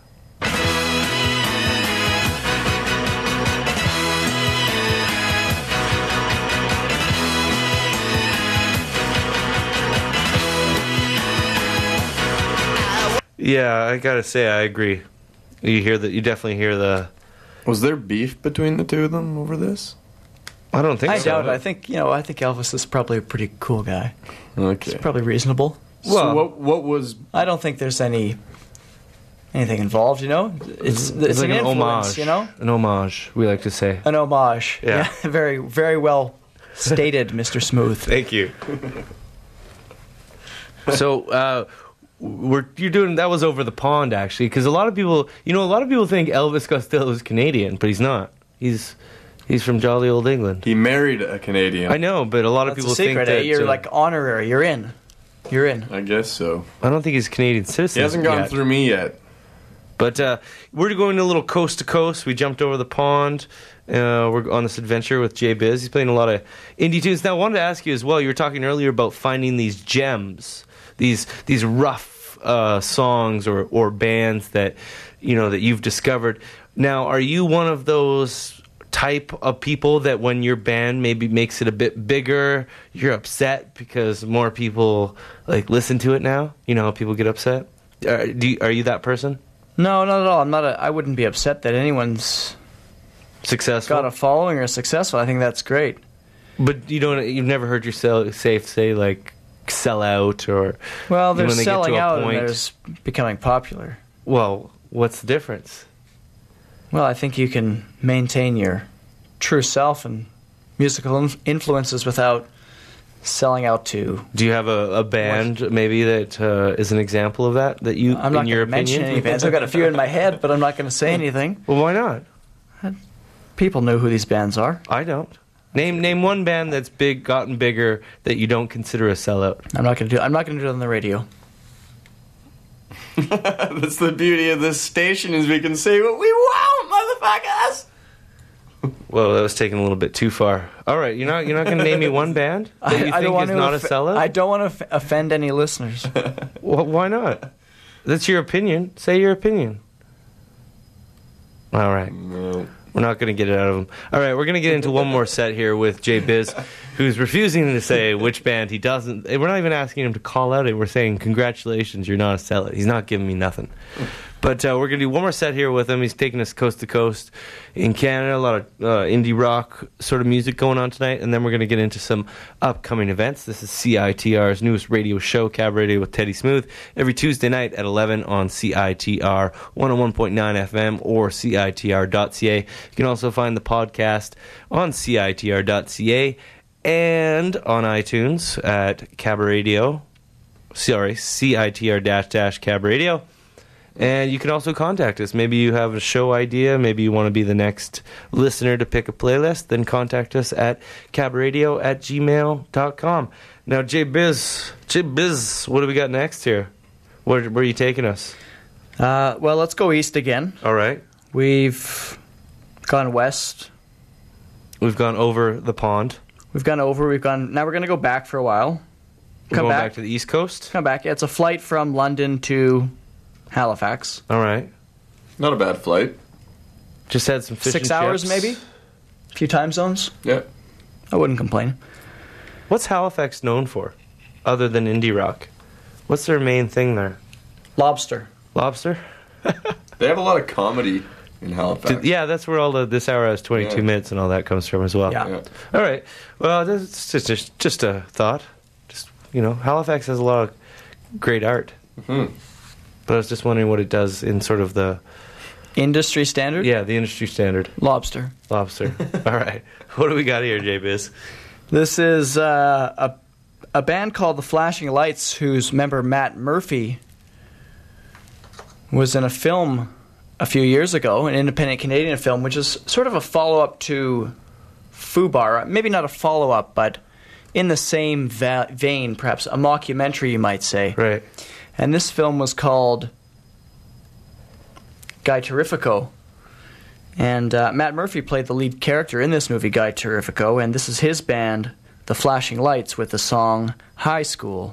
B: Yeah, I gotta say, I agree. You definitely hear the...
C: Was there beef between the two of them over this?
B: I don't think
M: I
B: so.
M: doubt it. I think Elvis is probably a pretty cool guy.
C: Okay.
M: It's probably reasonable.
C: Well, so what was...
M: I don't think there's anything involved, It's
B: like
M: an
B: homage,
M: influence,
B: An homage, we like to say.
M: An homage.
B: Yeah.
M: Very, very well stated, Mr. Smooth.
B: Thank you. So, you're doing that was over the pond actually, because a lot of people think Elvis Costello is Canadian, but he's not. He's from jolly old England.
C: He married a Canadian.
B: I know, but a lot of people think that
M: you're like honorary. You're in.
C: I guess so.
B: I don't think he's a Canadian citizen.
C: He hasn't gone through me yet.
B: But we're going a little coast to coast. We jumped over the pond. We're on this adventure with Jay Biz. He's playing a lot of indie tunes. Now, I wanted to ask you as well. You were talking earlier about finding these gems, these rough songs or bands that that you've discovered. Now, are you one of those type of people that when your band maybe makes it a bit bigger, you're upset because more people listen to it now? People get upset. Are you that person?
M: No, not at all. I wouldn't be upset that anyone's
B: successful,
M: got a following or successful. I think that's great.
B: But you've never heard yourself say like sell out or
M: there's selling out and there's becoming popular.
B: Well, what's the difference?
M: Well, I think you can maintain your true self and musical influences without selling out to...
B: Do you have a band maybe that is an example of that you,
M: I'm not going to mention any bands. I've got a few in my head, but I'm not going to say anything.
B: Well, why not?
M: People know who these bands are.
B: I don't. Name one band that's gotten bigger that you don't consider a sellout.
M: I'm not going to do it on the radio.
C: That's the beauty of this station, is we can say what we want, motherfuckers.
B: Well, that was taken a little bit too far. All right, you're not going to name me one band that you think is not a sellout?
M: I don't want to offend any listeners.
B: Well, why not? That's your opinion. Say your opinion. All right.
C: No.
B: We're not going to get it out of him. All right, we're going to get into one more set here with Jay Biz, who's refusing to say which band he doesn't. We're not even asking him to call out it. We're saying, congratulations, you're not a sellout. He's not giving me nothing. But we're going to do one more set here with him. He's taking us coast to coast in Canada. A lot of indie rock sort of music going on tonight. And then we're going to get into some upcoming events. This is CITR's newest radio show, Cab Radio with Teddy Smooth, every Tuesday night at 11 on CITR 101.9 FM or CITR.ca. You can also find the podcast on CITR.ca and on iTunes at Cab Radio. Sorry, CITR-Cab Radio. And you can also contact us. Maybe you have a show idea. Maybe you want to be the next listener to pick a playlist. Then contact us at cabradio@gmail.com. Now, J-Biz, what do we got next here? Where are you taking us?
M: Well, let's go east again.
B: All right.
M: We've gone west.
B: We've gone over the pond.
M: Now we're going to go back for a while.
B: Come back to the East Coast?
M: Come back. Yeah, it's a flight from London to Halifax.
B: All right.
C: Not a bad flight.
B: Just had some fish
M: 6
B: and
M: hours,
B: chips.
M: maybe? A few time zones?
C: Yeah.
M: I wouldn't complain.
B: What's Halifax known for, other than indie rock? What's their main thing there?
M: Lobster.
B: Lobster?
C: They have a lot of comedy in Halifax.
B: Yeah, that's where all This Hour Has 22 Minutes and all that comes from as well.
M: Yeah.
B: All right. Well, that's just a thought. Halifax has a lot of great art.
C: Mm-hmm.
B: But I was just wondering what it does in sort of the...
M: Industry standard?
B: Yeah, the industry standard.
M: Lobster.
B: All right. What do we got here, J-Biz?
M: This is a band called The Flashing Lights, whose member Matt Murphy was in a film a few years ago, an independent Canadian film, which is sort of a follow-up to Fubar. Maybe not a follow-up, but in the same vein, perhaps a mockumentary, you might say.
B: Right.
M: And this film was called Guy Terrifico. And Matt Murphy played the lead character in this movie, Guy Terrifico, and this is his band, The Flashing Lights, with the song High School.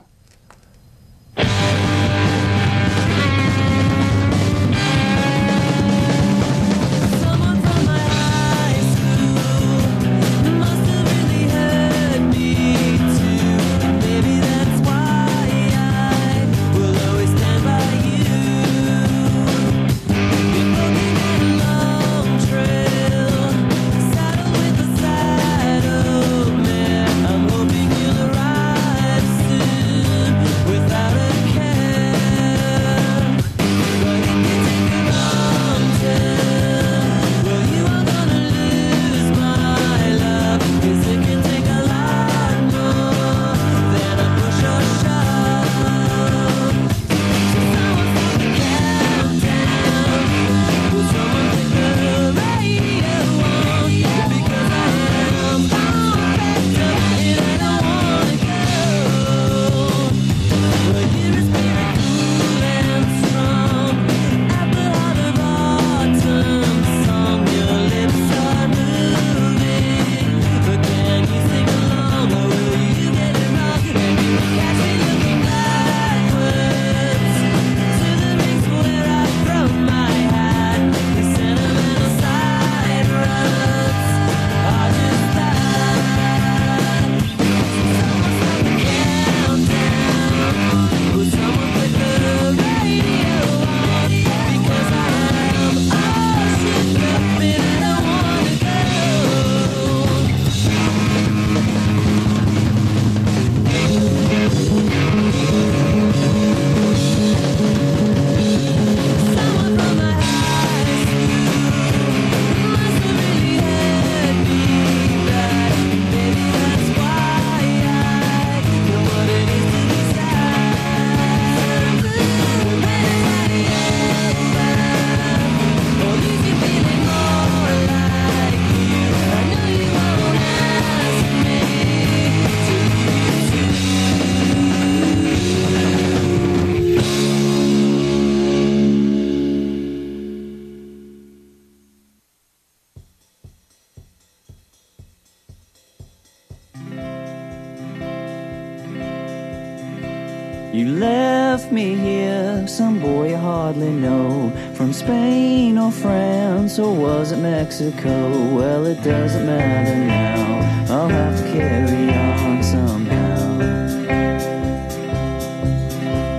S: You left me here, some boy you hardly know, from Spain or France, or was it Mexico? Well, it doesn't matter now, I'll have to carry on somehow.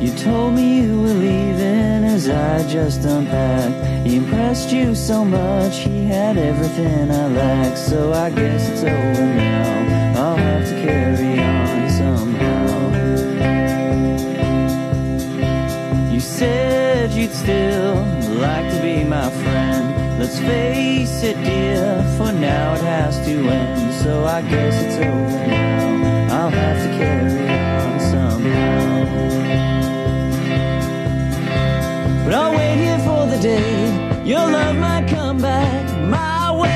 S: You told me you were leaving as I just unpacked. He impressed you so much, he had everything I lacked. So I guess it's over now, I'll have to carry on somehow. You said you'd still like to be my friend. Let's face it, dear, for now it has to end. So I guess it's over now, I'll have to carry on somehow. But I'll wait here for the day your love might come back my way.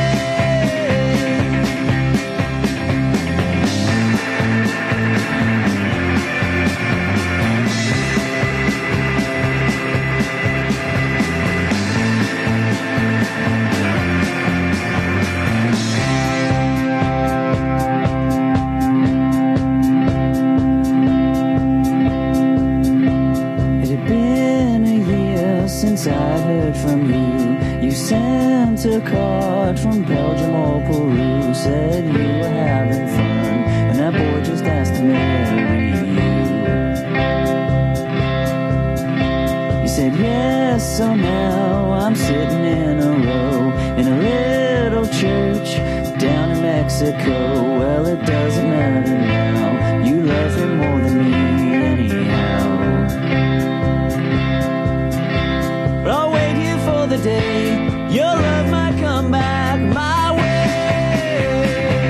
S: Since I heard from you, you sent a card from Belgium or Peru. Said you were having fun, and that boy just asked to marry you. You said yes, so now I'm sitting in a row in a little church down in Mexico. Well, it doesn't matter now, you love him more than me anyhow. But I'll wait here for the day your love might come back my way.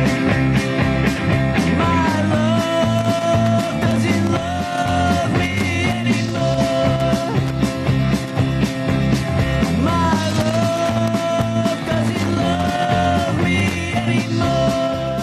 S: My love, does he love me anymore? My love, does he love me anymore?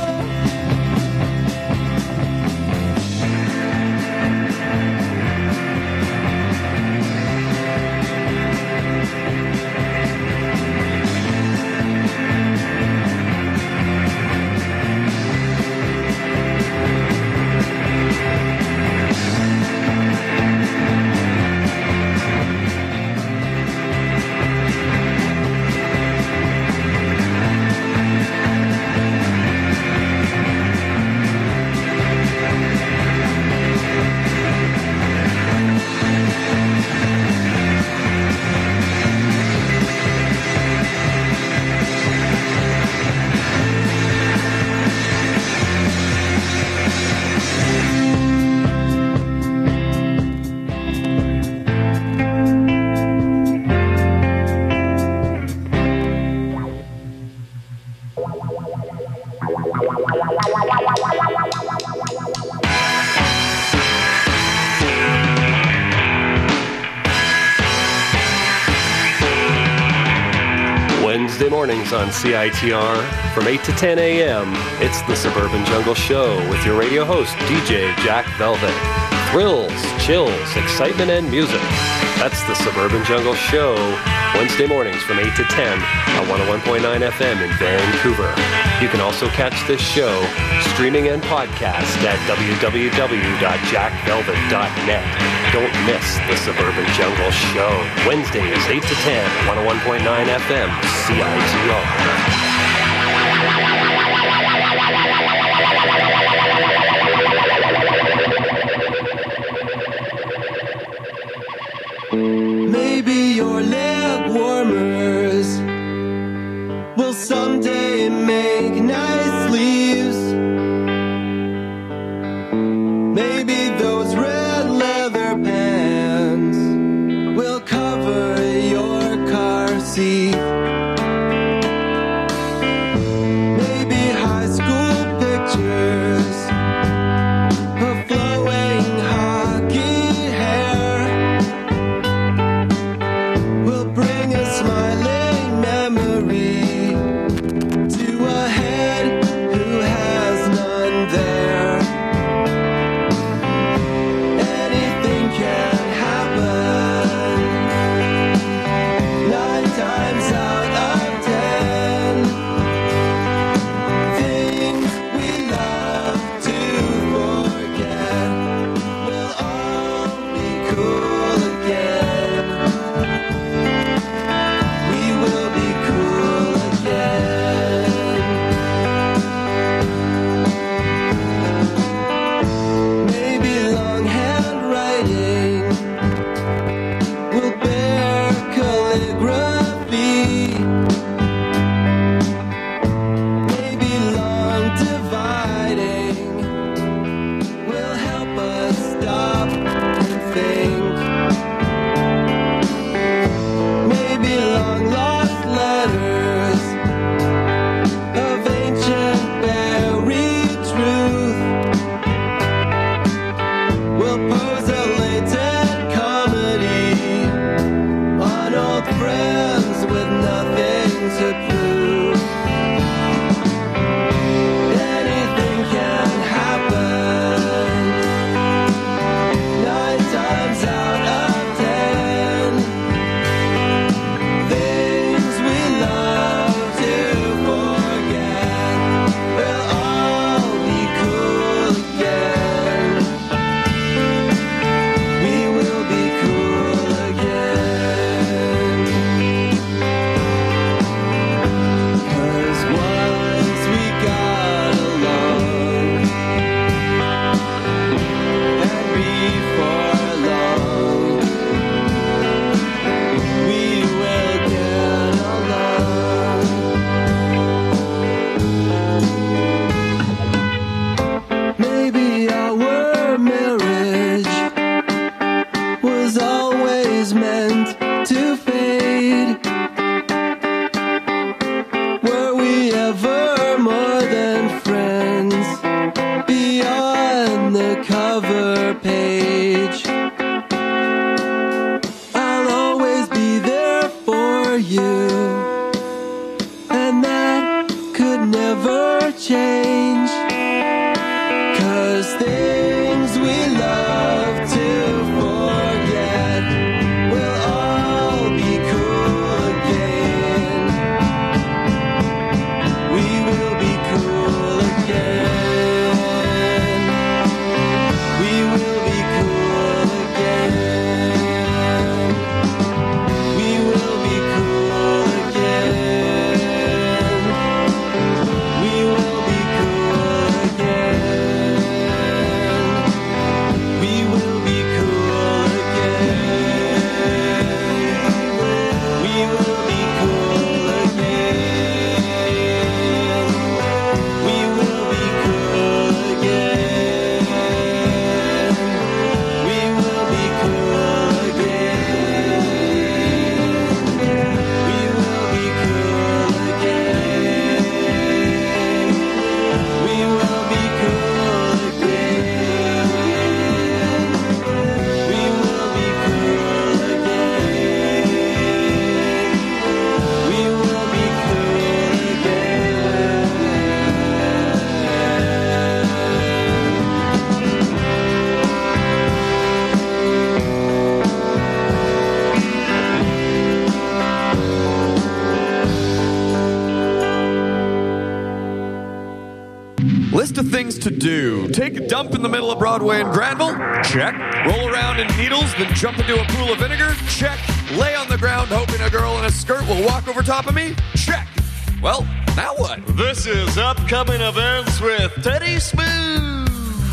T: Wednesday mornings on CITR from 8 to 10 a.m. It's the Suburban Jungle Show with your radio host, DJ Jack Velvet. Thrills, chills, excitement, and music. That's the Suburban Jungle Show, Wednesday mornings from 8 to 10 on 101.9 FM in Vancouver. You can also catch this show streaming and podcast at www.jackvelvet.net. Don't miss the Suburban Jungle Show. Wednesdays 8 to 10, 101.9 FM, CITR.
N: Maybe your leg warmers will someday make nice leaves. Maybe those red leather pants will cover your car seat. Maybe high school pictures is meant to fade. Were we ever more than friends beyond the cover page? I'll always be there for you, and that could never change. 'Cause things we love to forget will all be cool again. We will be cool again. We will be cool again. We will be cool again. We will be cool again. We will be cool again. We will be cool again. We will be cool again. We will be cool again. We will be cool again. We will be cool again. We will be cool again. We will be
A: List of things to do. Take a dump in the middle of Broadway and Granville? Check. Roll around in needles, then jump into a pool of vinegar? Check. Lay on the ground hoping a girl in a skirt will walk over top of me? Check. Well, now what?
B: This is upcoming events with Teddy Smooth.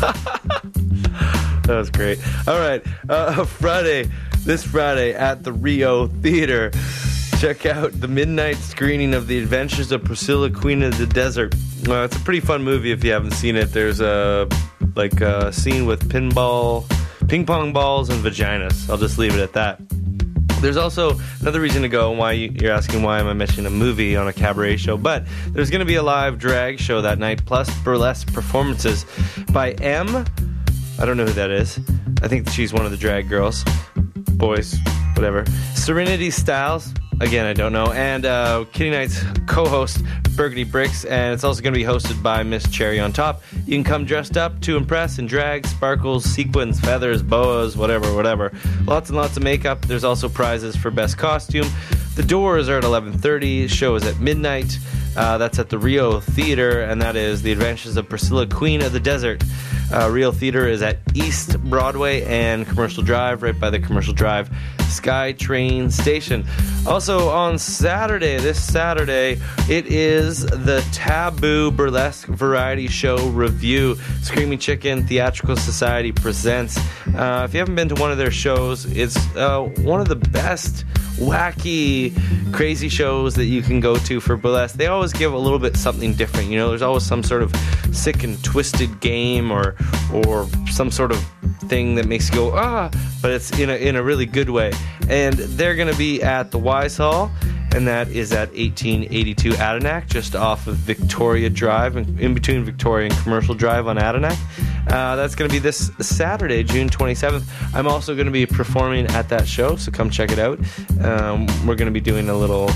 B: That was great. All right, this Friday at the Rio Theater, check out the midnight screening of The Adventures of Priscilla, Queen of the Desert. It's a pretty fun movie if you haven't seen it. There's a scene with ping pong balls and vaginas. I'll just leave it at that. There's also another reason to go, and why you're asking why am I mentioning a movie on a cabaret show, but there's going to be a live drag show that night, plus burlesque performances by M. I don't know who that is. I think she's one of the drag girls. Boys, whatever. Serenity Styles. Again, I don't know. And Kitty Night's co-host, Burgundy Bricks. And it's also going to be hosted by Miss Cherry on Top. You can come dressed up to impress in drag, sparkles, sequins, feathers, boas, whatever. Lots and lots of makeup. There's also prizes for best costume. The doors are at 11:30. Show is at midnight. That's at the Rio Theater, and that is The Adventures of Priscilla, Queen of the Desert. Rio Theater is at East Broadway and Commercial Drive, right by the Commercial Drive SkyTrain station. Also on this Saturday, it is the Taboo Burlesque Variety Show Review. Screaming Chicken Theatrical Society presents. If you haven't been to one of their shows, it's one of the best wacky, crazy shows that you can go to for burlesque. They always give a little bit something different. You know, there's always some sort of sick and twisted game or some sort of thing that makes you go, but it's in a really good way. And they're going to be at the Wise Hall, and that is at 1882 Adenac, just off of Victoria Drive, in between Victoria and Commercial Drive on Adenac. That's going to be this Saturday, June 27th. I'm also going to be performing at that show, so come check it out. We're going to be doing a little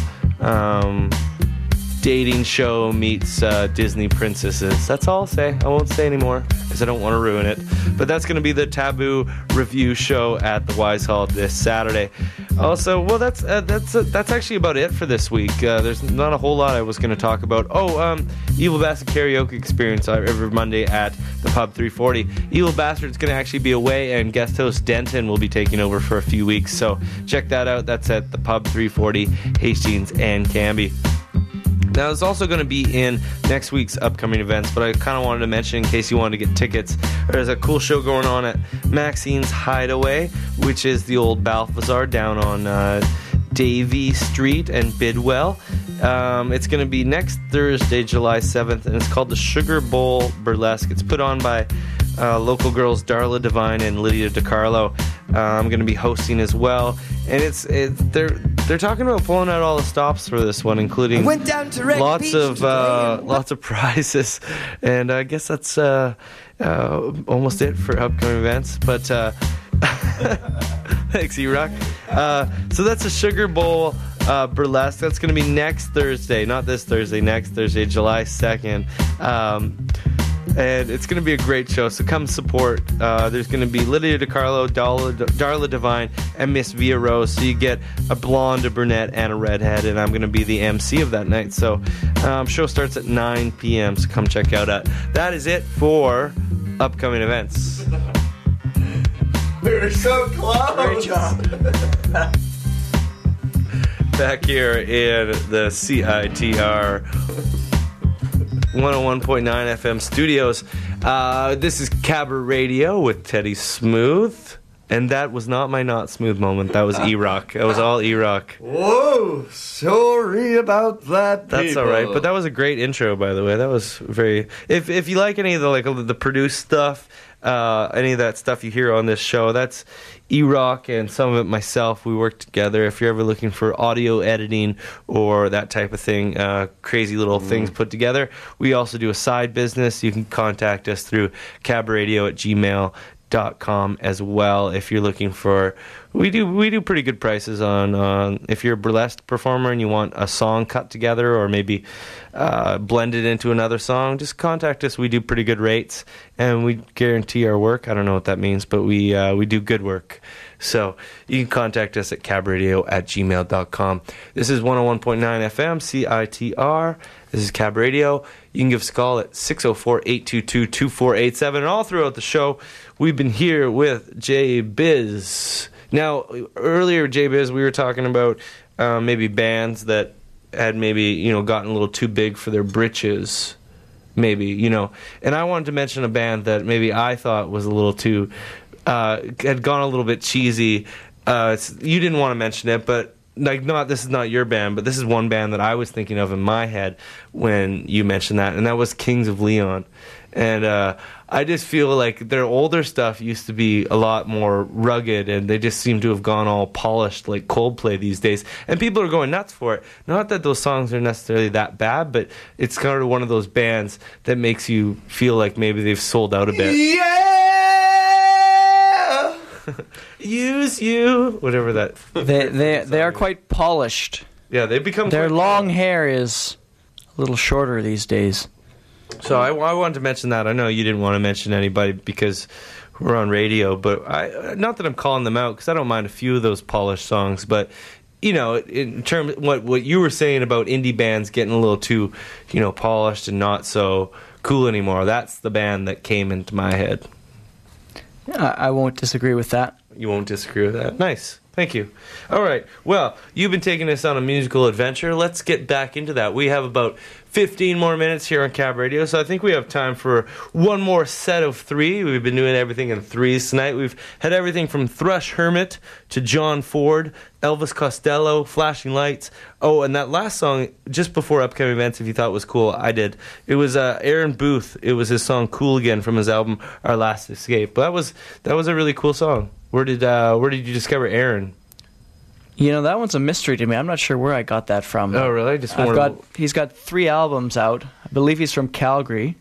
B: dating show meets Disney princesses. That's all I'll say. I won't say anymore because I don't want to ruin it. But that's going to be the Taboo Review show at the Wise Hall this Saturday. Also, well, that's actually about it for this week. There's not a whole lot I was going to talk about. Evil Bastard Karaoke Experience every Monday at the Pub 340. Evil Bastard's going to actually be away, and guest host Denton will be taking over for a few weeks. So check that out. That's at the Pub 340, Hastings and Canby. Now, it's also going to be in next week's upcoming events, but I kind of wanted to mention in case you wanted to get tickets. There's a cool show going on at Maxine's Hideaway, which is the old Balthazar down on Davie Street and Bidwell. It's going to be next Thursday, July 7th, and it's called the Sugar Bowl Burlesque. It's put on by local girls Darla Devine and Lydia DiCarlo. I'm going to be hosting as well, and they're talking about pulling out all the stops for this one, including
N: I went down to Red
B: lots
N: Beach
B: of
N: today and
B: lots of prizes, and I guess that's almost it for upcoming events. But thanks, E-Rock. So that's a Sugar Bowl burlesque. That's going to be next Thursday, not this Thursday, next Thursday, July 2nd. And it's going to be a great show, so come support. There's going to be Lydia DiCarlo, Darla Devine, and Miss Via Rose. So you get a blonde, a brunette, and a redhead, and I'm going to be the MC of that night. So show starts at 9 p.m., so come check out that. That is it for upcoming events.
C: We were so close.
M: Great job.
B: Back here in the CITR 101.9 FM studios. This is Cabaret Radio with Teddy Smooth. And that was not my not smooth moment. That was E-Rock. That was all E-Rock.
C: Whoa, sorry about that.
B: That's
C: people.
B: all right. But that was a great intro, by the way. That was very... If you like any of the produced stuff, any of that stuff you hear on this show, that's E-Rock and some of it myself. We work together. If you're ever looking for audio editing or that type of thing, crazy little things put together, we also do a side business. You can contact us through cabradio@gmail.com as well if you're looking for... We do pretty good prices on if you're a burlesque performer and you want a song cut together or maybe blended into another song, just contact us. We do pretty good rates and we guarantee our work. I don't know what that means, but we do good work. So you can contact us at cabradio@gmail.com. This is 101.9 FM, CITR. This is Cab Radio. You can give us a call at 604-822-2487. And all throughout the show, we've been here with Jay Biz. Now, earlier, Jay Biz, we were talking about maybe bands that had maybe, gotten a little too big for their britches. Maybe, And I wanted to mention a band that maybe I thought was a little too... had gone a little bit cheesy. You didn't want to mention it, but this is not your band, but this is one band that I was thinking of in my head when you mentioned that, and that was Kings of Leon. And I just feel like their older stuff used to be a lot more rugged, and they just seem to have gone all polished like Coldplay these days. And people are going nuts for it. Not that those songs are necessarily that bad, but it's kind of one of those bands that makes you feel like maybe they've sold out a bit.
C: Yeah!
B: Use you, whatever that.
M: They are quite polished.
B: Yeah, they've become.
M: Their long hair is a little shorter these days.
B: So I wanted to mention that. I know you didn't want to mention anybody because we're on radio, but not that I'm calling them out because I don't mind a few of those polished songs, but in terms of what you were saying about indie bands getting a little too, polished and not so cool anymore. That's the band that came into my head.
M: I won't disagree with that.
B: You won't disagree with that? Nice. Thank you. All right. Well, you've been taking us on a musical adventure. Let's get back into that. We have about 15 more minutes here on Cab Radio, so I think we have time for one more set of three. We've been doing everything in threes tonight. We've had everything from Thrush Hermit to John Ford, Elvis Costello, Flashing Lights. Oh, and that last song, just before upcoming events, if you thought it was cool, I did. It was Aaron Booth. It was his song Cool Again from his album Our Last Escape. But that was a really cool song. Where did you discover Aaron?
M: That one's a mystery to me. I'm not sure where I got that from.
B: Oh, really?
M: He's got 3 albums out. I believe he's from Calgary.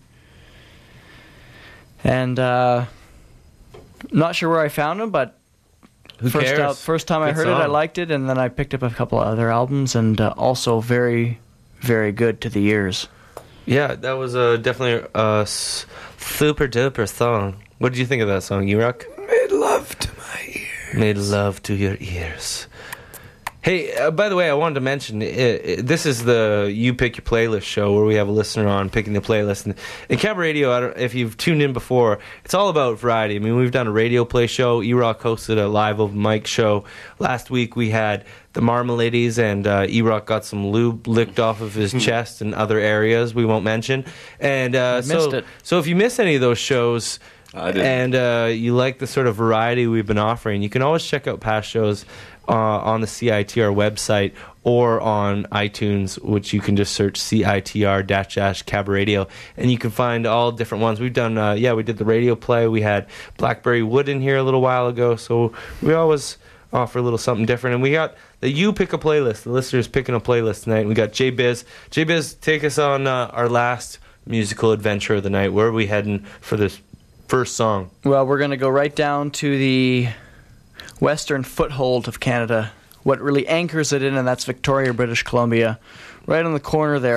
M: And not sure where I found him, but first time I heard it, I liked it, and then I picked up a couple of other albums, and also very, very good to the ears.
B: Yeah, that was definitely a super duper song. What did you think of that song, E-Rock?
C: Made love to my ears.
B: Made love to your ears. Hey, by the way, I wanted to mention, this is the You Pick Your Playlist show where we have a listener on picking the playlist. And in Cab Radio, if you've tuned in before, it's all about variety. I mean, we've done a radio play show. E-Rock hosted a live open mic show. Last week we had the Marmaladies, and E-Rock got some lube licked off of his chest and other areas we won't mention. And
M: missed it.
B: So if you miss any of those shows...
C: I did.
B: And you like the sort of variety we've been offering, you can always check out past shows on the CITR website or on iTunes, which you can just search CITR Cabaret Radio, and you can find all different ones. We've done, we did the radio play. We had Blackberry Wood in here a little while ago, so we always offer a little something different. And we got the You Pick a Playlist, the listeners picking a playlist tonight. And we got J-Biz. J-Biz, take us on our last musical adventure of the night. Where are we heading for this first song?
M: Well, we're going to go right down to the western foothold of Canada, what really anchors it in, and that's Victoria, British Columbia. Right on the corner there.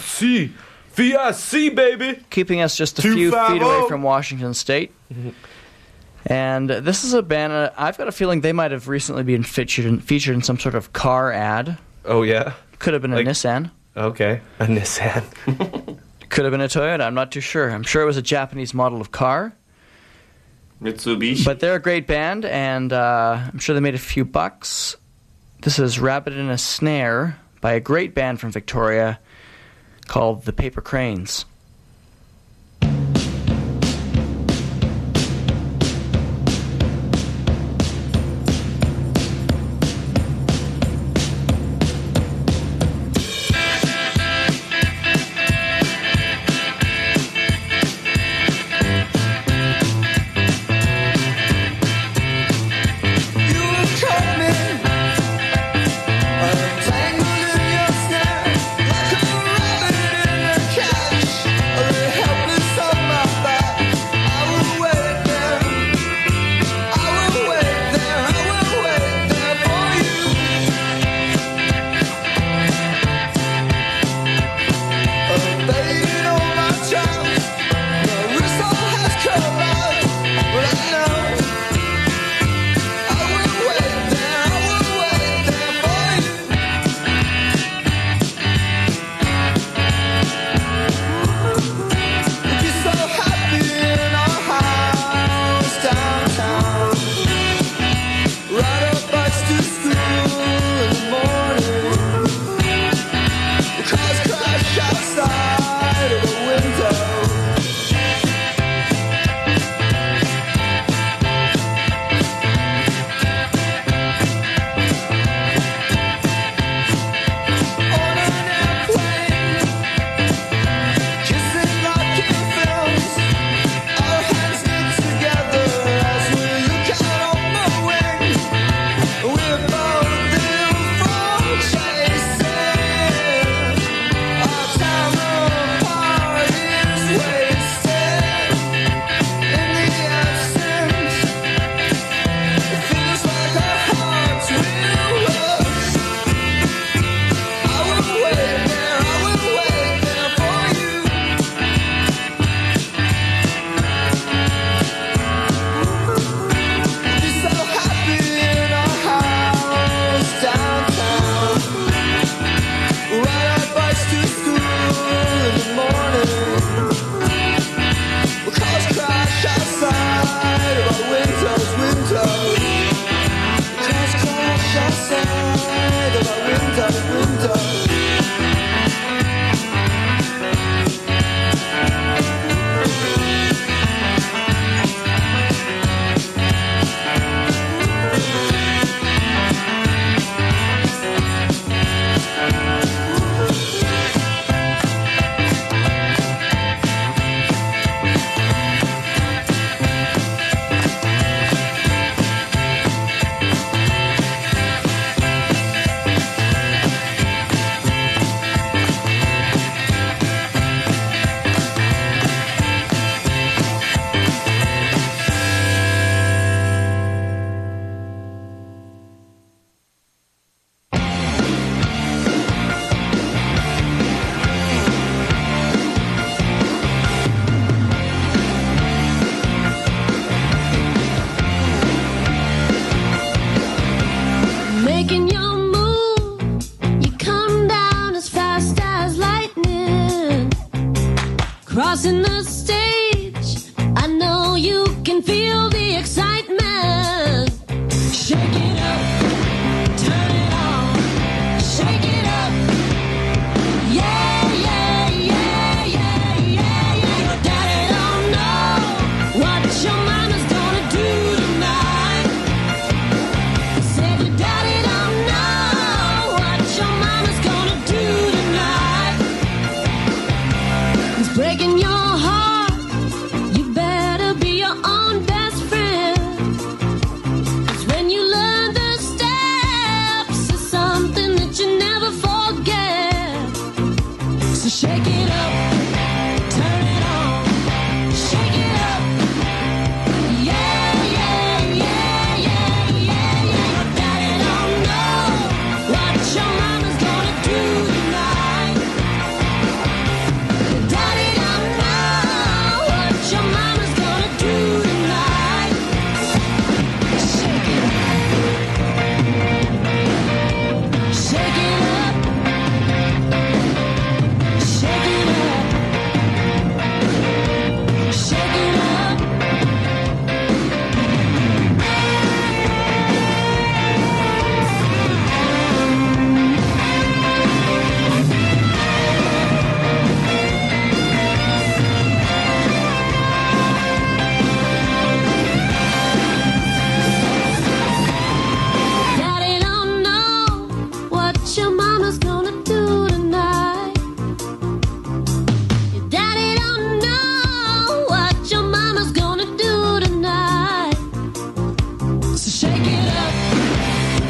B: VIC, baby!
M: Keeping us just a few feet away from Washington State. And this is a band, I've got a feeling they might have recently been featured in some sort of car ad.
B: Oh, yeah?
M: Could have been a Nissan.
B: Okay, a Nissan.
M: Could have been a Toyota, I'm not too sure. I'm sure it was a Japanese model of car.
C: Mitsubishi.
M: But they're a great band, and I'm sure they made a few bucks. This is Rabbit in a Snare by a great band from Victoria called the Paper Cranes.
N: Tangled in your snare, like a rabbit in a cage.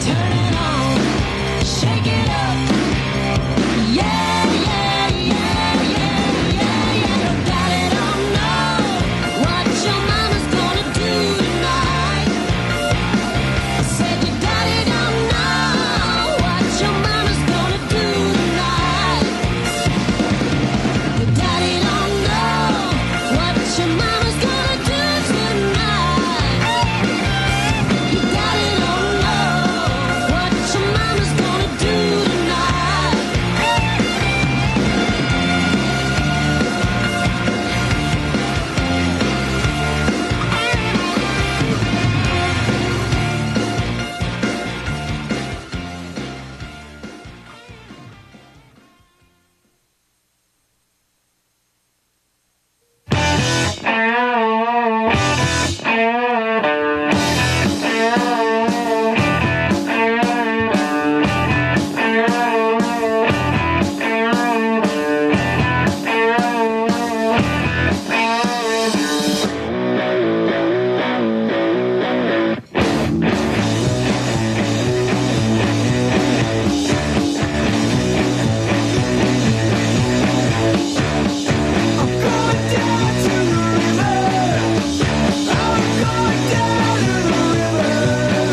N: Going down to the river.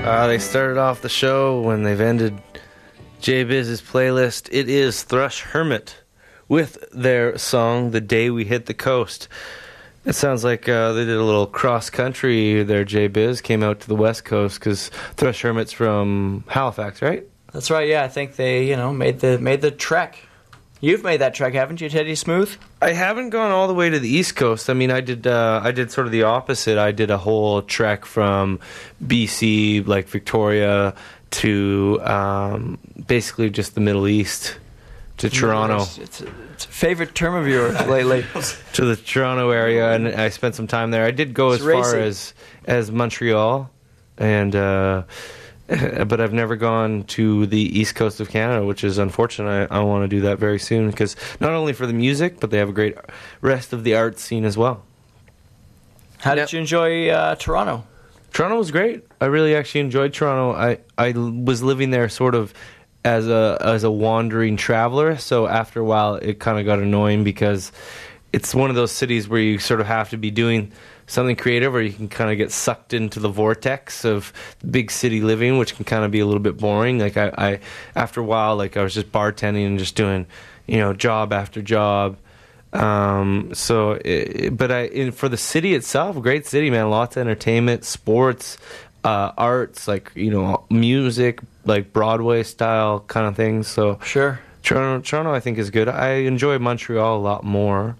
B: They started off the show when they've ended J-Biz's playlist. It is Thrush Hermit with their song, The Day We Hit the Coast. It sounds like they did a little cross-country there, J-Biz. Came out to the West Coast because Thrush Hermit's from Halifax, right?
M: That's right, yeah. I think they, made the trek. You've made that trek, haven't you, Teddy Smooth?
B: I haven't gone all the way to the East Coast. I mean, I did sort of the opposite. I did a whole trek from BC, like Victoria, to basically just the Middle East, to Toronto.
M: It's a favorite term of yours lately.
B: To the Toronto area, and I spent some time there. I did go as far as Montreal, and but I've never gone to the East Coast of Canada, which is unfortunate. I want to do that very soon, because not only for the music, but they have a great rest of the art scene as well.
M: How did you enjoy Toronto?
B: Toronto was great. I really actually enjoyed Toronto. I was living there sort of as a wandering traveler, so after a while it kind of got annoying, because it's one of those cities where you sort of have to be doing something creative, or you can kind of get sucked into the vortex of big city living, which can kind of be a little bit boring. Like I after a while, like I was just bartending and just doing, job after job. For the city itself, a great city, man. Lots of entertainment, sports, arts, like, music, like Broadway style kind of things. So
M: sure,
B: Toronto I think is good. I enjoy Montreal a lot more.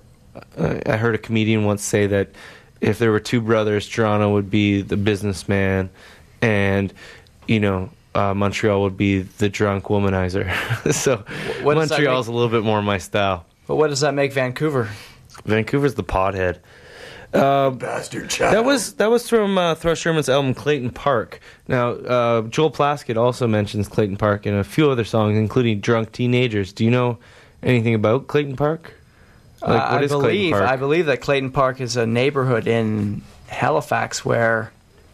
B: I heard a comedian once say that if there were two brothers, Toronto would be the businessman, and Montreal would be the drunk womanizer. So Montreal's a little bit more my style.
M: But what does that make Vancouver?
B: Vancouver's the pothead.
C: Bastard child.
B: That was from Thrush Hermit's album Clayton Park. Now, Joel Plaskett also mentions Clayton Park in a few other songs, including Drunk Teenagers. Do you know anything about Clayton Park? What is Clayton Park?
M: I believe that Clayton Park is a neighborhood in Halifax where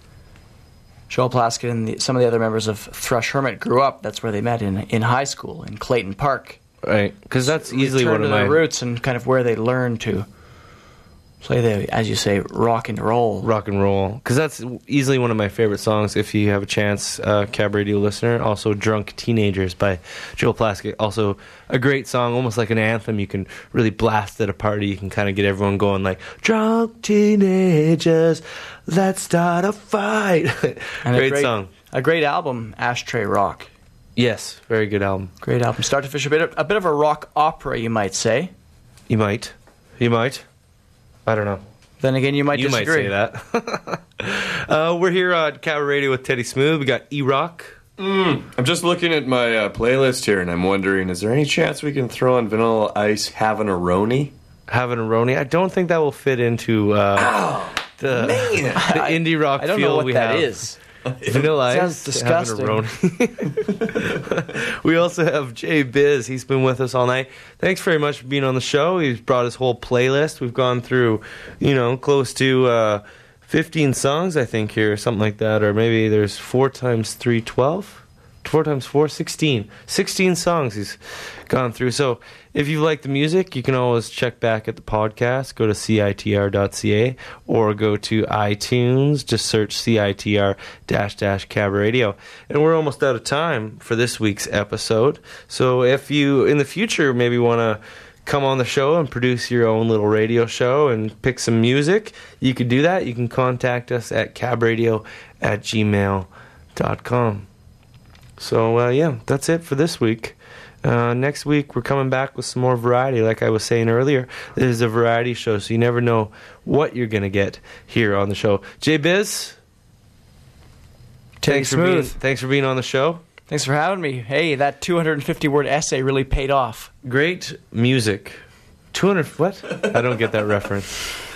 M: Joel Plaskett and some of the other members of Thrush Hermit grew up. That's where they met in high school, in Clayton Park.
B: Right, because that's easily one of my
M: their roots, and kind of where they learned to play the, as you say, rock and roll.
B: Rock and roll. Because that's easily one of my favorite songs, if you have a chance, Cab Radio listener. Also, Drunk Teenagers by Joel Plaskett. Also, a great song, almost like an anthem. You can really blast at a party. You can kind of get everyone going like, drunk teenagers, let's start a fight. Great song.
M: A great album, Ashtray Rock.
B: Yes, very good album.
M: Great album. Start to finish, a bit of a rock opera, you might say.
B: You might. I don't know.
M: Then again, you might disagree.
B: You might say that. We're here on Cabaret Radio with Teddy Smooth. We got E-Rock.
C: I'm just looking at my playlist here, and I'm wondering, is there any chance we can throw on Vanilla Ice Havin' a Roni?
B: Havin' a Roni? I don't think that will fit into the indie rock feel we have.
M: I don't know what that is.
B: Vanilla Ice.
M: Sounds disgusting.
B: We also have J-Biz. He's been with us all night. Thanks very much for being on the show. He's brought his whole playlist. We've gone through, close to 15 songs, I think, here, something like that. Or maybe there's 4 times 3, 12? 4 times 4, 16. 16 songs he's gone through. So if you like the music, you can always check back at the podcast. Go to CITR.ca or go to iTunes. Just search CITR-Cab Radio. And we're almost out of time for this week's episode. So if you, in the future, maybe want to come on the show and produce your own little radio show and pick some music, you could do that. You can contact us at cabradio@gmail.com. So, that's it for this week. Next week, we're coming back with some more variety. Like I was saying earlier, this is a variety show, so you never know what you're going to get here on the show. J-Biz, thanks for being on the show.
M: Thanks for having me. Hey, that 250-word essay really paid off.
B: Great music. 200, what? I don't get that reference.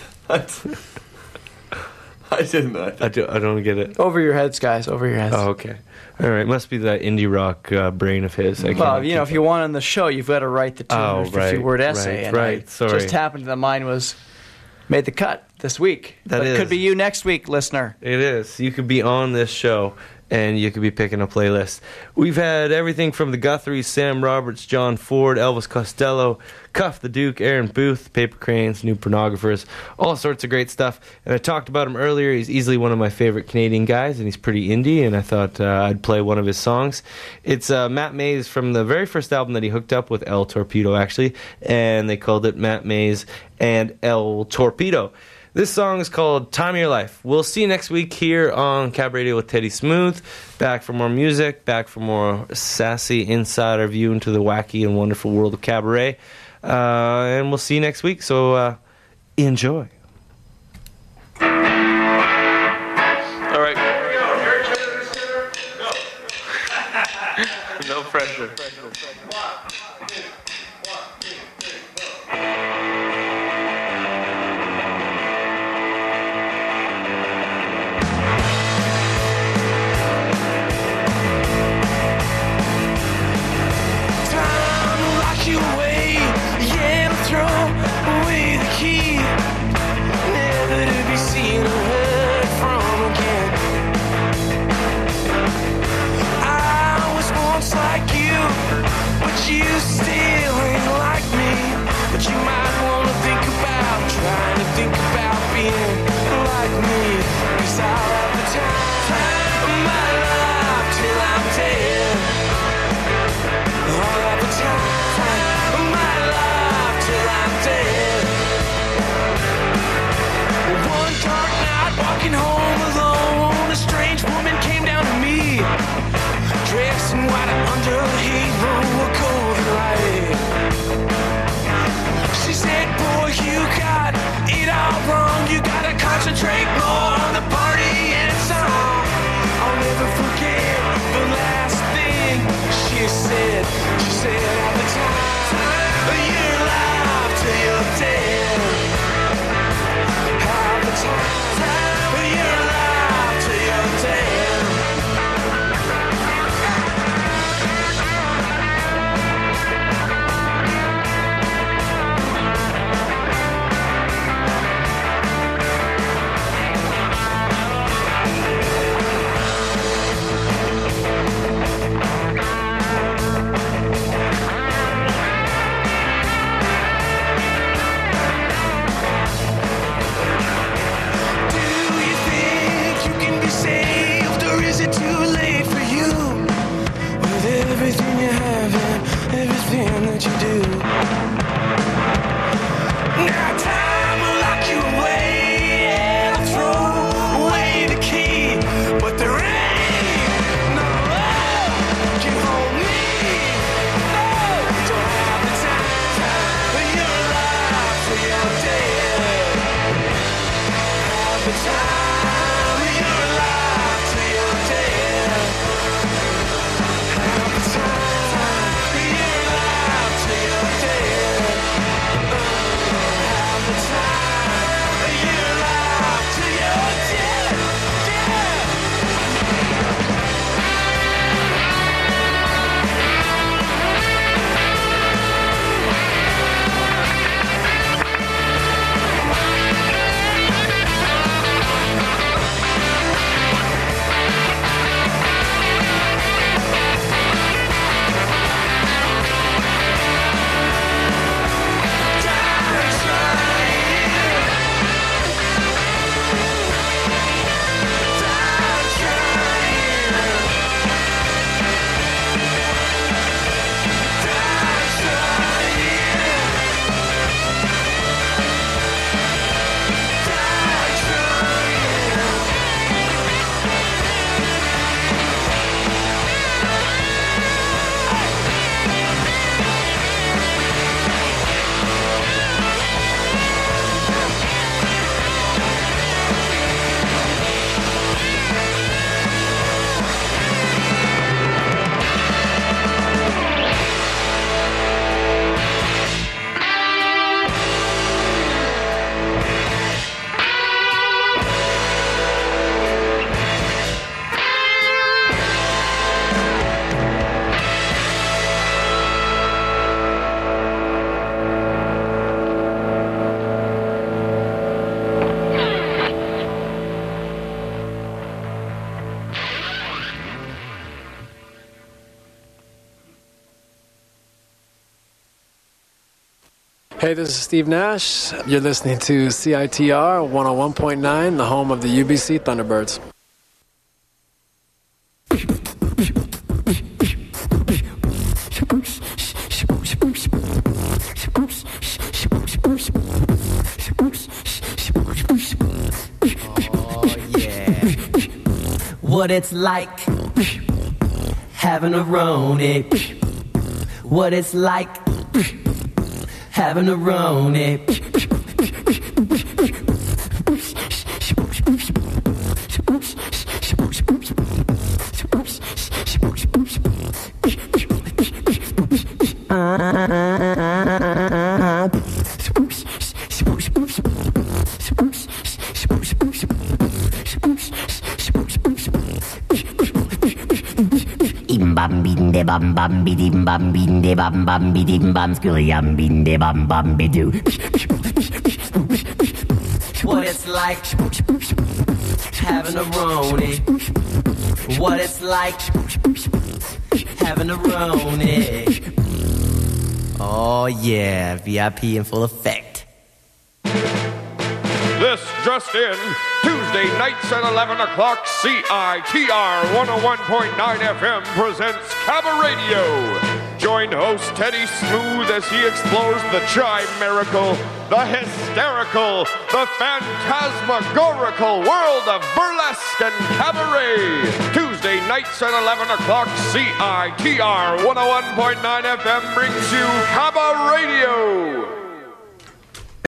C: I didn't know.
B: I don't get it.
M: Over your heads, guys. Over your heads.
B: Oh, okay. All right. Must be that indie rock brain of his.
M: Well, if you want on the show, you've got to write the 250-word essay.
B: Right. Sorry.
M: Just happened that mine was made the cut this week.
B: It
M: could be you next week, listener.
B: It is. You could be on this show and you could be picking a playlist. We've had everything from the Guthries, Sam Roberts, John Ford, Elvis Costello, Cuff the Duke, Aaron Booth, Paper Cranes, New Pornographers, all sorts of great stuff. And I talked about him earlier. He's easily one of my favorite Canadian guys, and he's pretty indie, and I thought I'd play one of his songs. It's Matt Mays from the very first album that he hooked up with El Torpedo, actually, and they called it Matt Mays and El Torpedo. This song is called Time of Your Life. We'll see you next week here on Cab Radio with Teddy Smooth. Back for more music, back for more sassy insider view into the wacky and wonderful world of cabaret. And we'll see you next week, so enjoy.
T: All right. No pressure.
N: You still ain't like me, but you might wanna think about trying to think about being like me. 'Cause I'll have the time of my life till I'm dead. I'll have the time of my life till I'm dead. One dark night walking home alone, a strange woman came down to me, dressed in white under a halo of golden light. She said, boy, you got it all wrong. You gotta concentrate more on the party and song. I'll never forget the last thing she said. She said, have the time of your life till you're dead. Have the time of your life till you're dead. Everything you have and everything that you do. Now time will lock you away and I'll throw away the key, but there ain't no love can hold me. No, don't have the time of your life till you're dead. Have the time of your life till you're dead. Have the time of your life till you're dead. Have the time of your life till you're dead. Yeah.
U: Hey, this is Steve Nash. You're listening to CITR 101.9, the home of the UBC Thunderbirds.
Q: Oh, yeah. What it's like having a Roni. What it's like having a Roni.
V: Bam bidin de bam bam bidim bam bidin de bam bam bidim bam skilliam bidin de bam bam bidu.
Q: What it's like having a Roni. What it's like having a Roni. Oh yeah, VIP in full effect.
W: This just in, Tuesday nights at 11 o'clock, CITR 101.9 FM presents Cabba Radio. Join host Teddy Smooth as he explores the chimerical, the hysterical, the phantasmagorical world of burlesque and cabaret. Tuesday nights at 11 o'clock, CITR 101.9 FM brings you Cabba Radio.